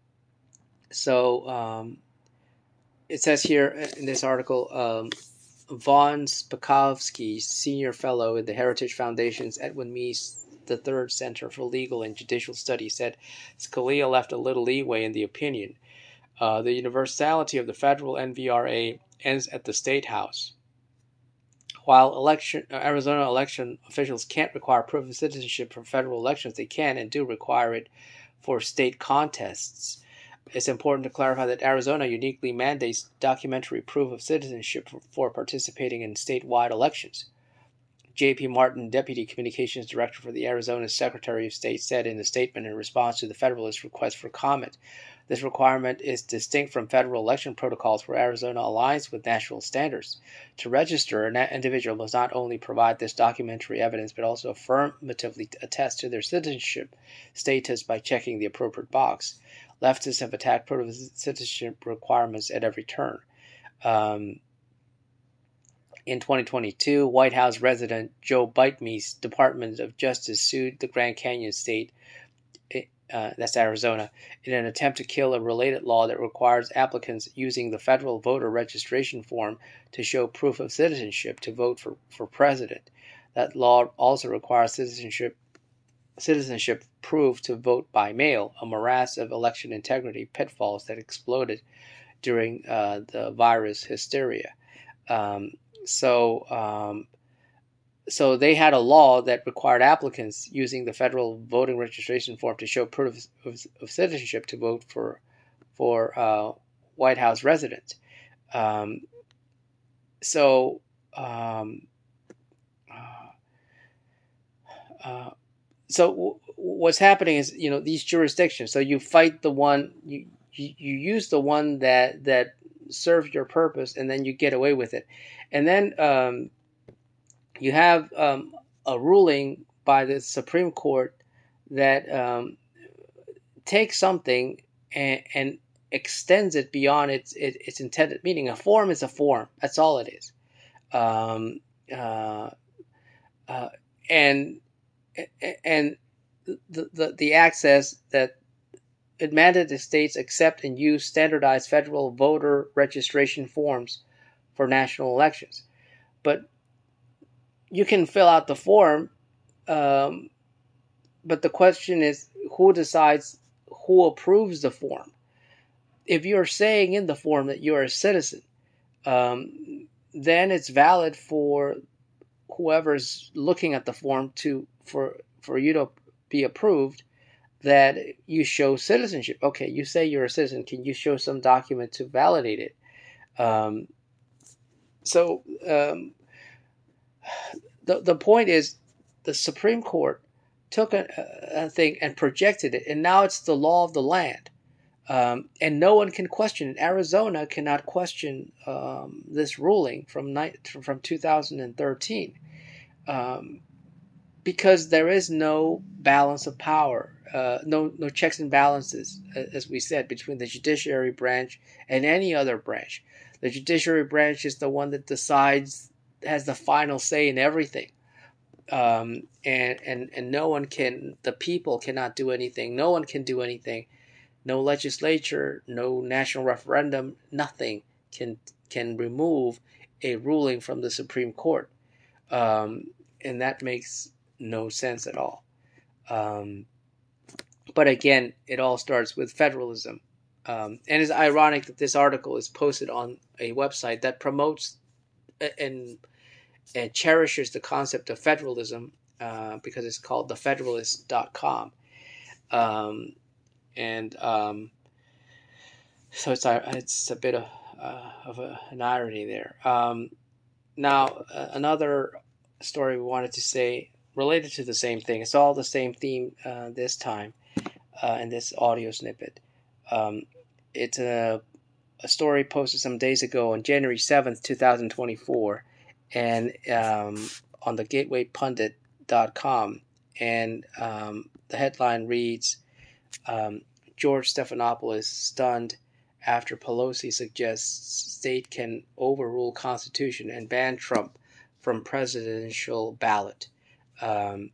so um, it says here in this article, um, Von Spakovsky, senior fellow in the Heritage Foundation's Edwin Meese the Third Center for Legal and Judicial Studies, said Scalia left a little leeway in the opinion. Uh, the universality of the federal N V R A ends at the state house. While election, uh, Arizona election officials can't require proof of citizenship for federal elections, they can and do require it for state contests. It's important to clarify that Arizona uniquely mandates documentary proof of citizenship for, for participating in statewide elections. J P Martin, Deputy Communications Director for the Arizona Secretary of State, said in a statement in response to the Federalist request for comment, this requirement is distinct from federal election protocols where Arizona aligns with national standards. To register, an individual must not only provide this documentary evidence but also affirmatively attest to their citizenship status by checking the appropriate box. Leftists have attacked proof of citizenship requirements at every turn. Um, In twenty twenty-two, White House resident Joe Bideme's Department of Justice sued the Grand Canyon State, uh, that's Arizona, in an attempt to kill a related law that requires applicants using the federal voter registration form to show proof of citizenship to vote for, for president. That law also requires citizenship citizenship proved to vote by mail, a morass of election integrity pitfalls that exploded during uh, the virus hysteria. Um, so, um, so they had a law that required applicants using the federal voting registration form to show proof of, of citizenship to vote for for uh, White House residents. Um, so. Um, uh, so w- what's happening is, you know, these jurisdictions. So you fight the one you, you you use the one that that serves your purpose, and then you get away with it, and then um, you have um, a ruling by the Supreme Court that um, takes something and, and extends it beyond its, its its intended meaning. A form is a form. That's all it is. Um, uh, uh, and and the, the the act says that it mandated states accept and use standardized federal voter registration forms for national elections. But you can fill out the form, um, but the question is who decides, who approves the form? If you're saying in the form that you're a citizen, um, then it's valid for whoever's looking at the form to for for you to be approved that you show citizenship. Okay, you say you're a citizen. Can you show some document to validate it? Um, so um, the the point is, the Supreme Court took a, a thing and projected it, and now it's the law of the land, um, and no one can question it. Arizona cannot question um, this ruling from ni- from two thousand thirteen. Um, because there is no balance of power, uh, no no checks and balances, as we said, between the judiciary branch and any other branch. The judiciary branch is the one that decides, has the final say in everything, um, and and and no one can, the people cannot do anything. No one can do anything. No legislature, no national referendum, nothing can can remove a ruling from the Supreme Court, um, and that makes no sense at all. Um, but again, it all starts with federalism. Um, and it's ironic that this article is posted on a website that promotes and, and cherishes the concept of federalism, uh, because it's called the federalist dot com. Um, and um, so it's, it's a bit of, uh, of a, an irony there. Um, now, uh, another story we wanted to say related to the same thing. It's all the same theme uh, this time uh, in this audio snippet. Um, it's a, a story posted some days ago on January seventh, twenty twenty-four, and um, on the gateway pundit dot com. And um, the headline reads, um, George Stephanopoulos stunned after Pelosi suggests state can overrule Constitution and ban Trump from presidential ballot. Um,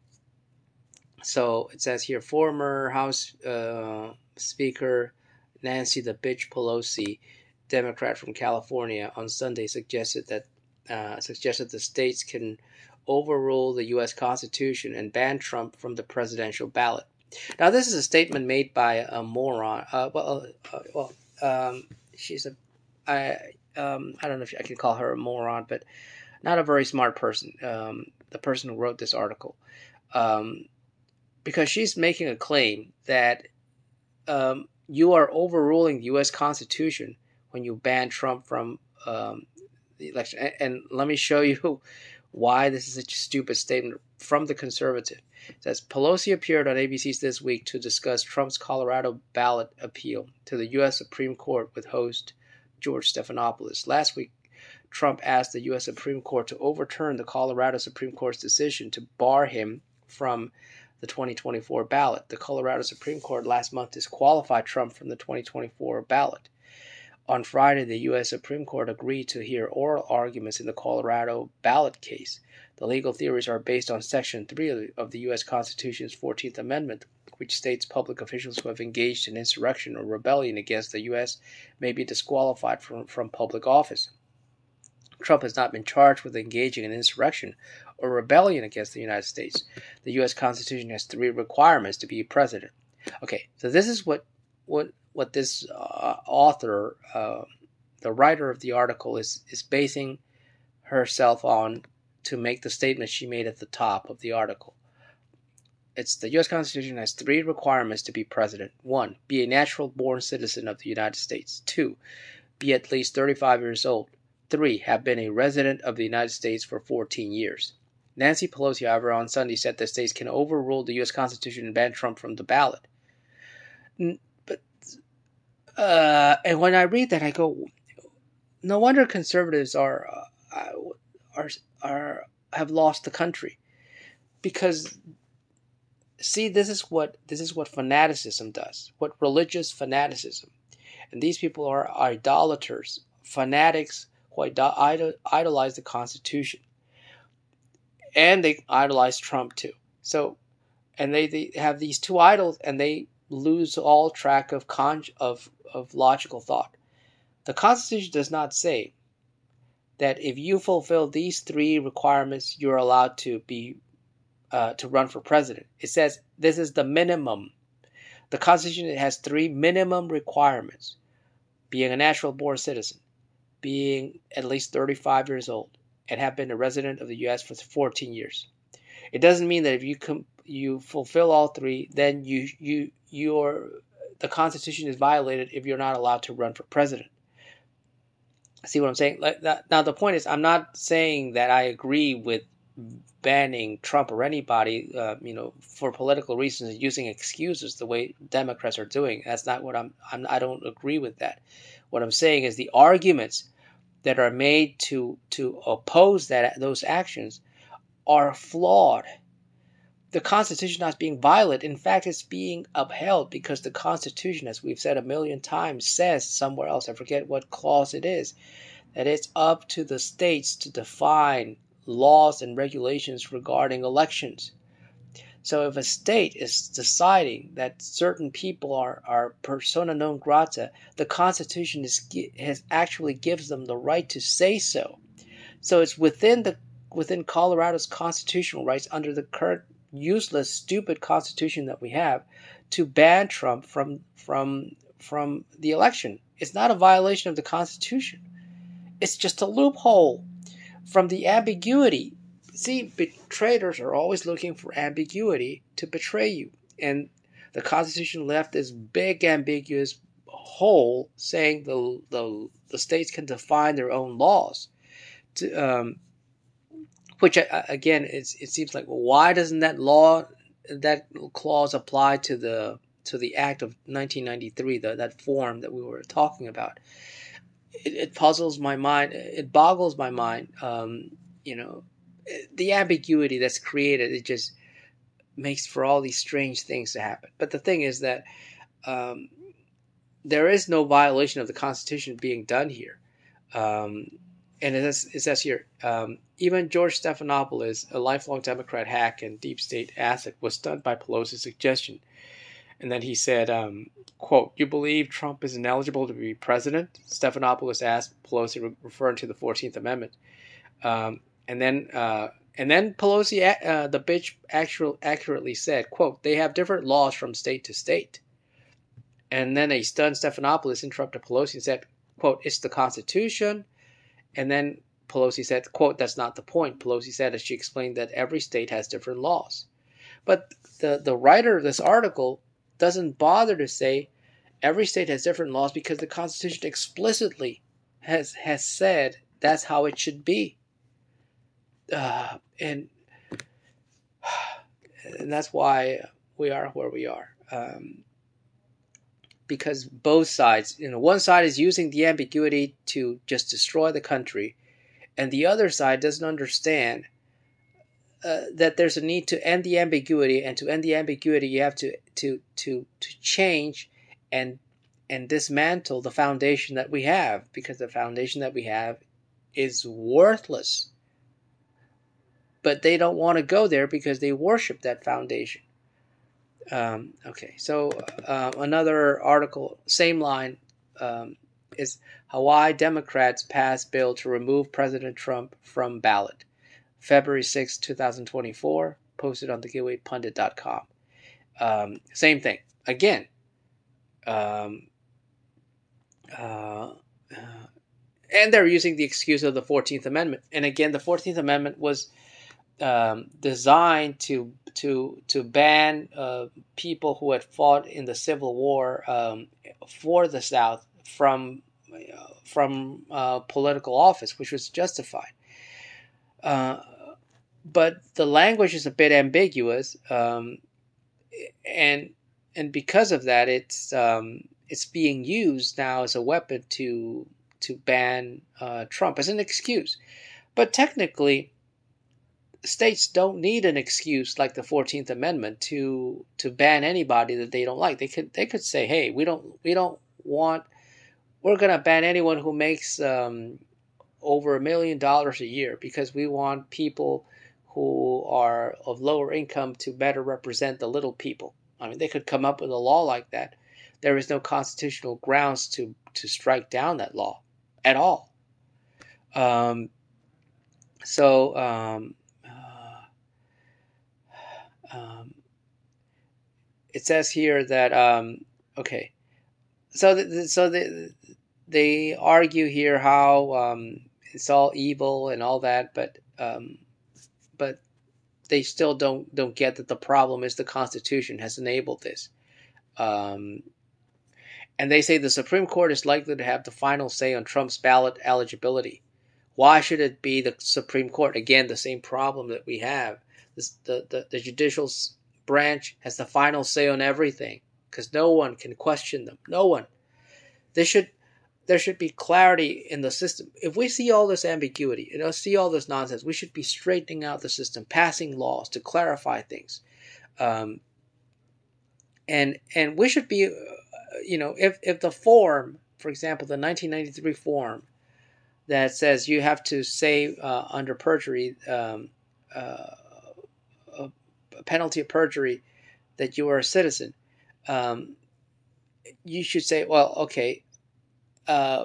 so it says here, former House uh, Speaker Nancy the Bitch Pelosi, Democrat from California, on Sunday suggested that uh, suggested the states can overrule the U S Constitution and ban Trump from the presidential ballot. Now, this is a statement made by a moron. Uh, well, uh, well, um, she's a, I, um, I don't know if I can call her a moron, but not a very smart person. Um, the person who wrote this article, um, because she's making a claim that um, you are overruling the U S Constitution when you ban Trump from um, the election. And, and let me show you why this is such a stupid statement from the Conservative. It says, Pelosi appeared on A B C's This Week to discuss Trump's Colorado ballot appeal to the U S Supreme Court with host George Stephanopoulos. Last week, Trump asked the U S Supreme Court to overturn the Colorado Supreme Court's decision to bar him from the twenty twenty-four ballot. The Colorado Supreme Court last month disqualified Trump from the twenty twenty-four ballot. On Friday, the U S Supreme Court agreed to hear oral arguments in the Colorado ballot case. The legal theories are based on Section three of the U S Constitution's fourteenth Amendment, which states public officials who have engaged in insurrection or rebellion against the U S may be disqualified from, from public office. Trump has not been charged with engaging in insurrection or rebellion against the United States. The U S Constitution has three requirements to be president. Okay, so this is what what what this uh, author, uh, the writer of the article, is is basing herself on to make the statement she made at the top of the article. It's the U S Constitution has three requirements to be president. One, be a natural-born citizen of the United States. Two, be at least thirty-five years old. Three, have been a resident of the United States for fourteen years. Nancy Pelosi, however, on Sunday said the states can overrule the U S Constitution and ban Trump from the ballot. But uh, and when I read that, I go, no wonder conservatives are uh, are are have lost the country, because see, this is what this is what fanaticism does. What religious fanaticism, and these people are idolaters, fanatics who idol, idolize the Constitution, and they idolize Trump too. So, and they, they have these two idols, and they lose all track of con of of logical thought. The Constitution does not say that if you fulfill these three requirements, you're allowed to be uh, to run for president. It says this is the minimum. The Constitution has three minimum requirements: being a natural-born citizen, being at least thirty-five years old, and have been a resident of the U S for fourteen years. It doesn't mean that if you com- you fulfill all three, then you you your the Constitution is violated if you're not allowed to run for president. See what I'm saying? Like that, now the point is, I'm not saying that I agree with banning Trump or anybody, uh, you know, for political reasons, using excuses the way Democrats are doing. That's not what I'm, I'm. I don't agree with that. What I'm saying is the arguments that are made to to oppose that those actions are flawed. The Constitution is not being violated. In fact, it's being upheld because the Constitution, as we've said a million times, says somewhere else, I forget what clause it is, that it's up to the states to define laws and regulations regarding elections. So if a state is deciding that certain people are, are persona non grata, the Constitution is, has actually gives them the right to say so. So it's within the within Colorado's constitutional rights under the current useless, stupid constitution that we have to ban Trump from from from the election. It's not a violation of the Constitution. It's just a loophole from the ambiguity. See, betrayers are always looking for ambiguity to betray you. And the Constitution left this big ambiguous hole saying the the, the states can define their own laws. To, um, which, again, it's, it seems like, well, why doesn't that law, that clause apply to the to the Act of nineteen ninety-three, the, that form that we were talking about? It, it puzzles my mind. It boggles my mind. Um, you know, the ambiguity that's created, it just makes for all these strange things to happen. But the thing is that um, there is no violation of the Constitution being done here. Um, and it says, it says here, um, even George Stephanopoulos, a lifelong Democrat hack and deep state asset, was stunned by Pelosi's suggestion. And then he said, um, quote, "You believe Trump is ineligible to be president?" Stephanopoulos asked Pelosi, referring to the fourteenth Amendment. Um, and then uh, and then Pelosi, uh, the bitch, actual, accurately said, quote, "They have different laws from state to state." And then a stunned Stephanopoulos interrupted Pelosi and said, quote, "It's the Constitution." And then Pelosi said, quote, "That's not the point." Pelosi said as she explained that every state has different laws. But the, the writer of this article doesn't bother to say every state has different laws because the Constitution explicitly has has said that's how it should be. Uh, and, and that's why we are where we are. Um, because both sides, you know, one side is using the ambiguity to just destroy the country, and the other side doesn't understand uh, that there's a need to end the ambiguity, and to end the ambiguity, you have to to to to change and and dismantle the foundation that we have, because the foundation that we have is worthless. But they don't want to go there because they worship that foundation. Um, okay, so uh, another article, same line, um, is Hawaii Democrats pass bill to remove President Trump from ballot. February sixth, twenty twenty-four, posted on the gateway pundit dot com. Um, same thing. Again, um, uh, uh, and they're using the excuse of the fourteenth Amendment. And again, the fourteenth Amendment was um, designed to to to ban uh, people who had fought in the Civil War um, for the South from uh, from uh, political office, which was justified. Uh, but the language is a bit ambiguous, um, and and because of that, it's um, it's being used now as a weapon to to ban uh, Trump as an excuse. But technically, states don't need an excuse like the fourteenth Amendment to to ban anybody that they don't like. They could they could say, hey, we don't we don't want we're going to ban anyone who makes um, over a million dollars a year because we want people who are of lower income to better represent the little people. I mean, they could come up with a law like that. There is no constitutional grounds to to strike down that law at all. Um, so. Um, Um, it says here that um, okay, so the, so the, they argue here how um, it's all evil and all that, but um, but they still don't don't get that the problem is the Constitution has enabled this, um, and they say the Supreme Court is likely to have the final say on Trump's ballot eligibility. Why should it be the Supreme Court? Again, the same problem that we have. This, the, the the judicial branch has the final say on everything because no one can question them. No one. There should there should be clarity in the system. If we see all this ambiguity, you know, see all this nonsense, we should be straightening out the system, passing laws to clarify things, um, and and we should be, uh, you know, if if the form, for example, the nineteen ninety-three form that says you have to say uh, under perjury. Um, uh, a penalty of perjury that you are a citizen, um, you should say, well, okay, uh,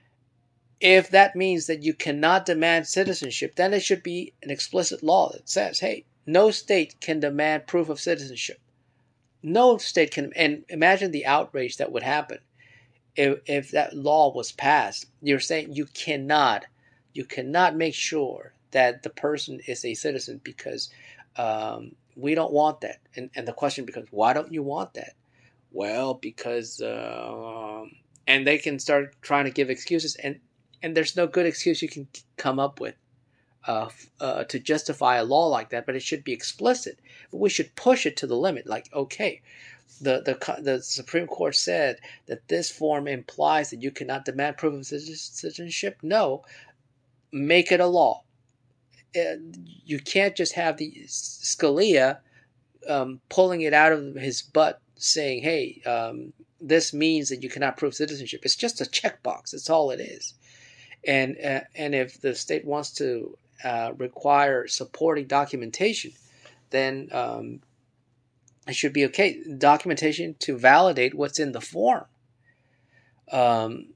if that means that you cannot demand citizenship, then it should be an explicit law that says, hey, no state can demand proof of citizenship. No state can, and imagine the outrage that would happen if, if that law was passed. You're saying you cannot, you cannot make sure that the person is a citizen because um, we don't want that. And, and the question becomes, why don't you want that? Well, because, uh, and they can start trying to give excuses, and, and there's no good excuse you can come up with uh, uh, to justify a law like that, but it should be explicit. But we should push it to the limit. Like, okay, the, the, the Supreme Court said that this form implies that you cannot demand proof of citizenship. No, make it a law. You can't just have the Scalia um, pulling it out of his butt saying, hey, um, this means that you cannot prove citizenship. It's just a checkbox. That's all it is. And uh, and if the state wants to uh, require supporting documentation, then um, it should be okay. Documentation to validate what's in the form. Um,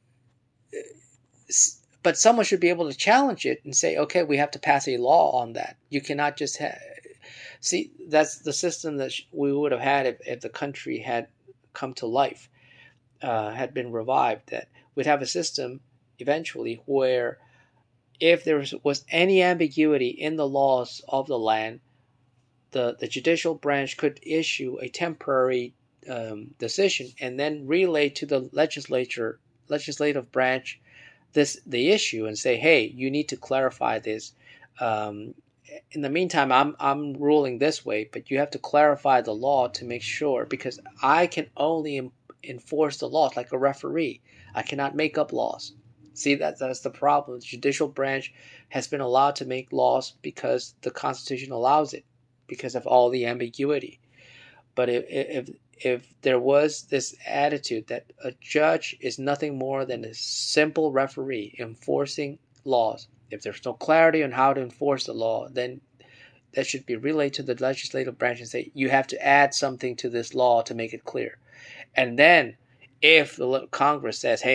But someone should be able to challenge it and say, okay, we have to pass a law on that. You cannot just have... See, that's the system that we would have had if, if the country had come to life, uh, had been revived. That we'd have a system eventually where if there was, was any ambiguity in the laws of the land, the, the judicial branch could issue a temporary um, decision and then relay to the legislature, legislative branch this the issue and say, hey, you need to clarify this. Um, in the meantime, I'm I'm ruling this way, but you have to clarify the law to make sure, because I can only em- enforce the laws like a referee. I cannot make up laws. See, that that's the problem. The judicial branch has been allowed to make laws because the Constitution allows it, because of all the ambiguity. But if if if there was this attitude that a judge is nothing more than a simple referee enforcing laws, if there's no clarity on how to enforce the law, then that should be relayed to the legislative branch and say, you have to add something to this law to make it clear. And then if the Congress says, hey,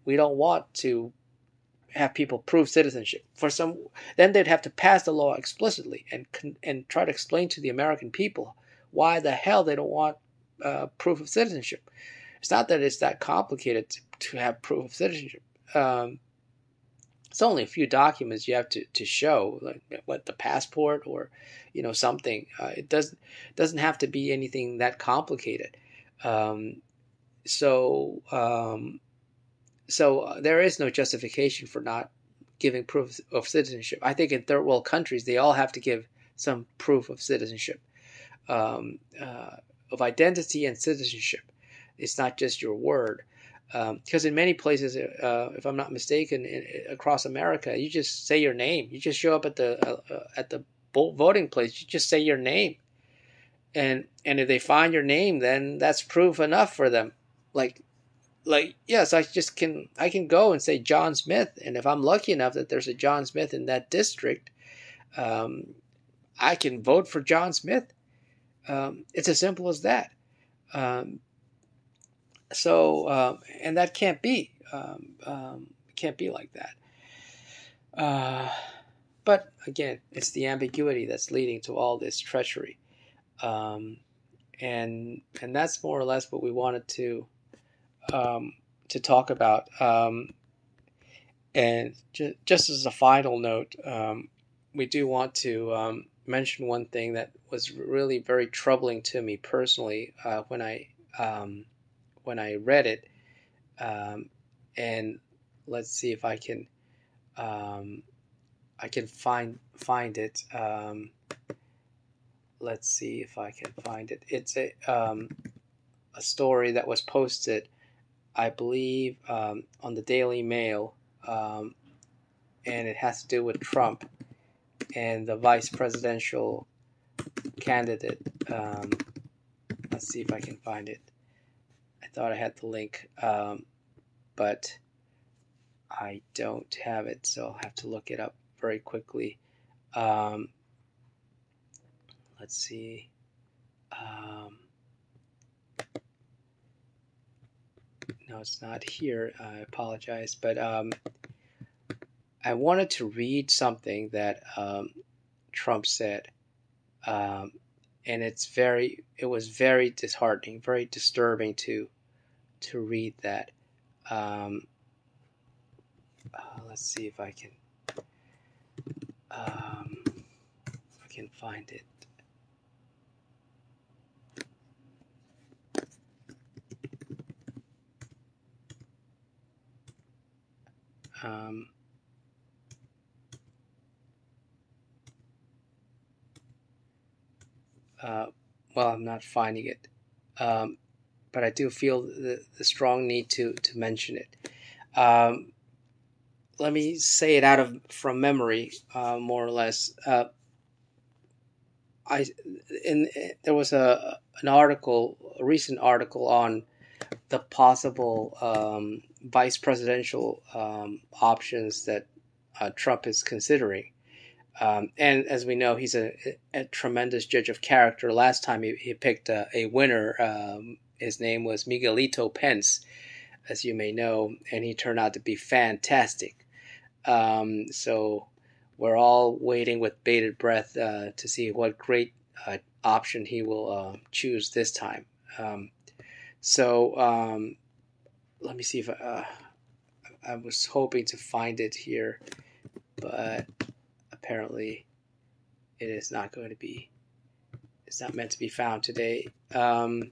we don't want to have people prove citizenship. For some, then they'd have to pass the law explicitly and and try to explain to the American people why the hell they don't want uh, proof of citizenship. It's not that it's that complicated to, to have proof of citizenship. Um, it's only a few documents you have to, to show, like what the passport or, you know, something. Uh, it doesn't doesn't have to be anything that complicated. Um, so um, so there is no justification for not giving proof of citizenship. I think in third world countries they all have to give some proof of citizenship, um, uh, of identity and citizenship. It's not just your word. Because um, in many places, uh, if I'm not mistaken, in, across America, you just say your name. You just show up at the uh, uh, at the voting place. You just say your name, and and if they find your name, then that's proof enough for them. Like, like yes, I just can I can go and say John Smith, and if I'm lucky enough that there's a John Smith in that district, um, I can vote for John Smith. Um, it's as simple as that. Um, So, um, and that can't be, um, um, can't be like that. Uh, but again, it's the ambiguity that's leading to all this treachery, um, and and that's more or less what we wanted to um, to talk about. Um, and ju- just as a final note, um, we do want to um, mention one thing that was really very troubling to me personally uh, when I um, when I read it. Um, and let's see if I can um, I can find find it. Um, let's see if I can find it. It's a um, a story that was posted, I believe, um, on the Daily Mail, um, and it has to do with Trump and the vice presidential candidate. Um, let's see if I can find it. I thought I had the link, um, but I don't have it, so I'll have to look it up very quickly. Um, let's see. Um, no, it's not here. I apologize, but um, I wanted to read something that um, Trump said, um, and it's very. It was very disheartening, very disturbing to to read that. Um, uh, let's see if I can. Um, if I can find it. Um, uh, well, I'm not finding it, um, but I do feel the, the strong need to to mention it. Um, let me say it out of from memory, uh, more or less. Uh, I in there was a an article, a recent article on the possible um, vice presidential um, options that uh, Trump is considering. Um, and as we know, he's a, a tremendous judge of character. Last time he, he picked a, a winner. Um, his name was Miguelito Pence, as you may know, and he turned out to be fantastic. Um, so we're all waiting with bated breath uh, to see what great uh, option he will uh, choose this time. Um, so um, let me see if I, uh, I was hoping to find it here, but apparently it is not going to be. It's not meant to be found today. Um,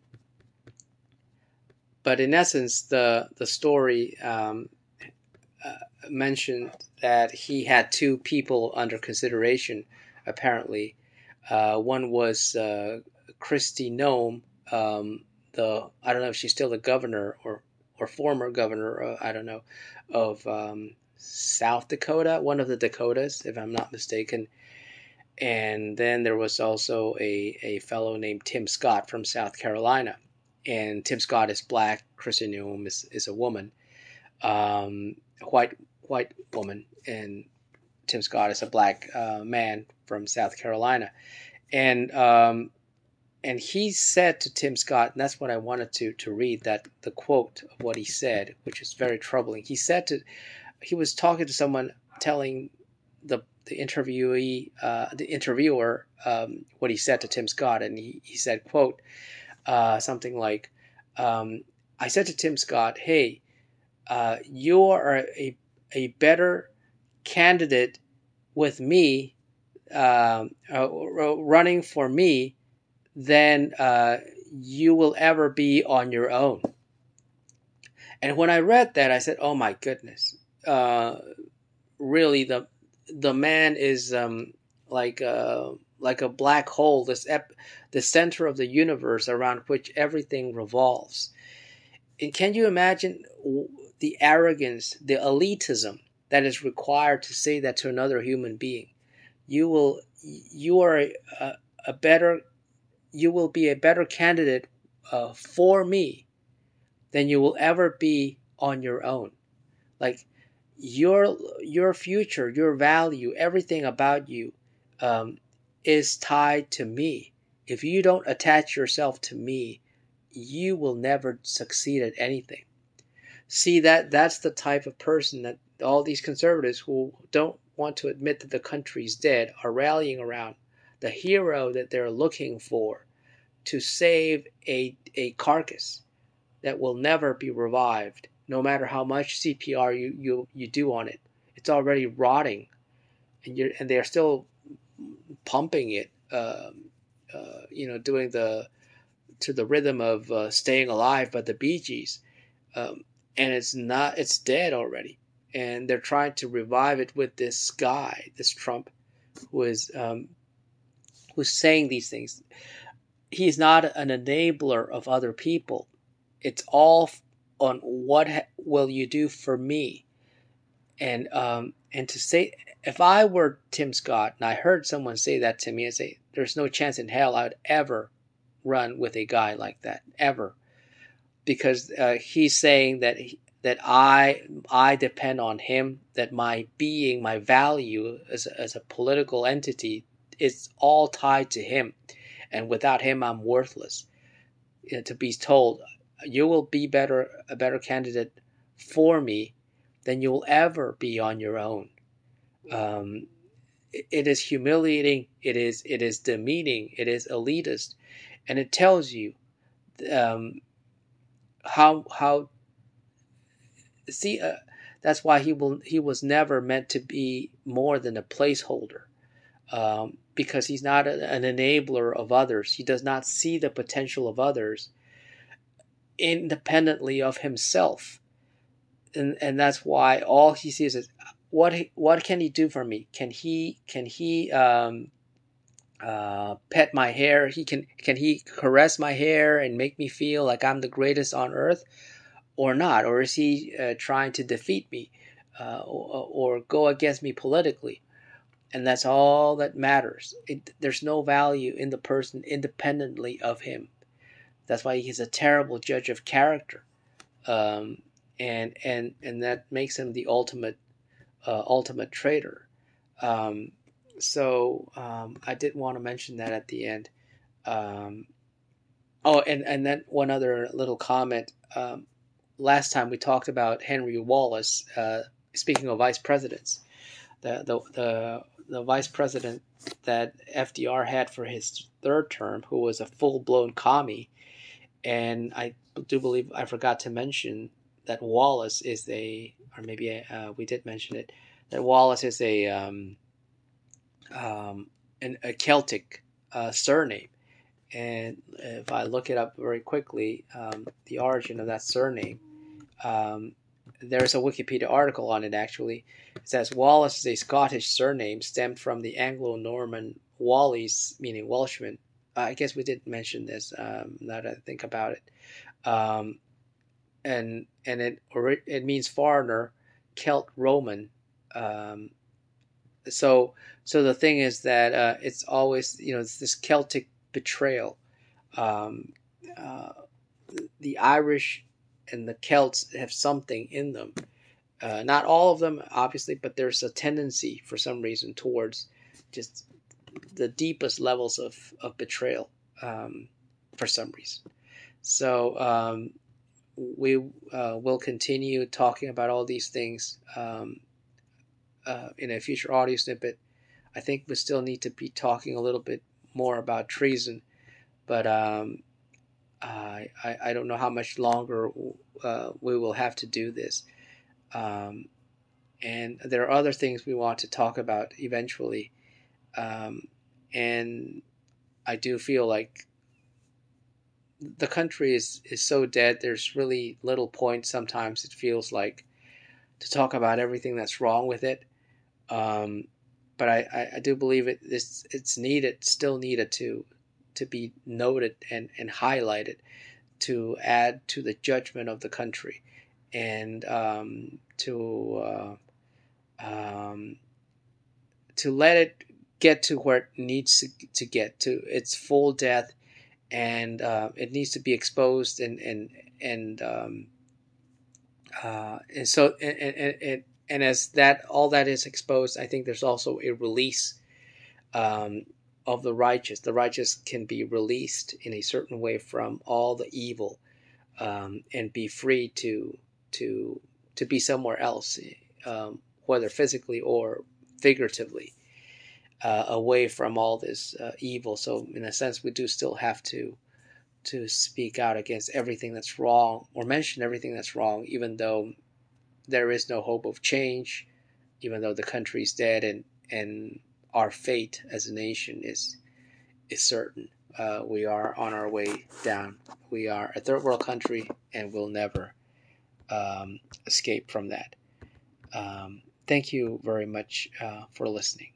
but in essence, the the story um, uh, mentioned that he had two people under consideration. Apparently, uh, one was uh, Kristi Noem, um, the I don't know if she's still the governor or or former governor. Uh, I don't know of um, South Dakota, one of the Dakotas, if I'm not mistaken. And then there was also a, a fellow named Tim Scott from South Carolina. And Tim Scott is black. Kristi Noem is, is a woman, um, a white white woman, and Tim Scott is a black uh, man from South Carolina. And um, and he said to Tim Scott, and that's what I wanted to to read, that the quote of what he said, which is very troubling. He said to he was talking to someone, telling the the interviewee, uh, the interviewer, um, what he said to Tim Scott, and he, he said, quote, uh, something like, um, I said to Tim Scott, hey, uh, you are a, a better candidate with me, um, uh, running for me, than uh, you will ever be on your own. And when I read that, I said, oh my goodness, uh, really, the the man is um, like a, like a black hole, this ep- the center of the universe around which everything revolves. And can you imagine the arrogance, the elitism that is required to say that to another human being? You will, you are a, a better, you will be a better candidate uh, for me than you will ever be on your own. Like, your your future, your value, everything about you um, is tied to me. If you don't attach yourself to me, you will never succeed at anything. See, that that's the type of person that all these conservatives who don't want to admit that the country's dead are rallying around, the hero that they're looking for to save a a carcass that will never be revived, no matter how much C P R you, you, you do on it. It's already rotting, and you're and they're still pumping it, um, uh, you know, doing the to the rhythm of uh, "Staying Alive" by the Bee Gees, um, and it's not, it's dead already, and they're trying to revive it with this guy, this Trump, who is um, who's saying these things. He's not an enabler of other people. It's all on what ha- will you do for me, and um, and to say, if I were Tim Scott and I heard someone say that to me, I'd say, there's no chance in hell I'd ever run with a guy like that, ever, because uh, he's saying that he, that I I depend on him, that my being, my value as a, as a political entity is all tied to him, and without him I'm worthless. You know, to be told, you will be better a better candidate for me than you will ever be on your own. Um, it, it is humiliating. It is it is demeaning. It is elitist, and it tells you um, how how see. Uh, that's why he will he was never meant to be more than a placeholder, um, because he's not a, an enabler of others. He does not see the potential of others independently of himself. And and that's why all he sees is, what what can he do for me? Can he can he um, uh, pet my hair? He can can he caress my hair and make me feel like I'm the greatest on earth, or not? Or is he uh, trying to defeat me, uh, or, or go against me politically? And that's all that matters. It, there's no value in the person independently of him. That's why he's a terrible judge of character. Um, and and and that makes him the ultimate uh, ultimate traitor. Um, so um, I did want to mention that at the end. Um, oh, and and then one other little comment. Um, last time we talked about Henry Wallace. Uh, speaking of vice presidents, the the the the vice president that F D R had for his third term, who was a full blown commie, and I do believe I forgot to mention that Wallace is a, or maybe uh, we did mention it, that Wallace is a um, um, an, a Celtic uh, surname. And if I look it up very quickly, um, the origin of that surname, um, there's a Wikipedia article on it actually. It says Wallace is a Scottish surname stemmed from the Anglo-Norman Wallis, meaning Welshman. Uh, I guess we did mention this, um, now that I think about it. Um, and and it it means foreigner, Celt Roman. Um, so so the thing is that uh, it's always, you know, it's this Celtic betrayal. Um, uh, the Irish and the Celts have something in them. Uh, not all of them, obviously, but there's a tendency for some reason towards just the deepest levels of of betrayal. Um, for some reason. So um, we uh, will continue talking about all these things um, uh, in a future audio snippet. I think we still need to be talking a little bit more about treason, but um, I, I, I don't know how much longer uh, we will have to do this. Um, and there are other things we want to talk about eventually. Um, and I do feel like the country is, is so dead, there's really little point sometimes, it feels like, to talk about everything that's wrong with it. Um, but I, I, I do believe it, it's, it's needed, still needed to to be noted and, and highlighted, to add to the judgment of the country, and um, to uh, um, to let it get to where it needs to, to get to its full death, and uh, it needs to be exposed, and and and um, uh, and so and, and and and as that all that is exposed, I think there's also a release um, of the righteous. The righteous can be released in a certain way from all the evil, um, and be free to to to be somewhere else, um, whether physically or figuratively, uh, away from all this uh, evil. So, in a sense, we do still have to to speak out against everything that's wrong, or mention everything that's wrong, even though there is no hope of change, even though the country's dead, and and our fate as a nation is is certain. Uh, we are on our way down. We are a third world country, and we'll never um, escape from that. Um, thank you very much uh, for listening.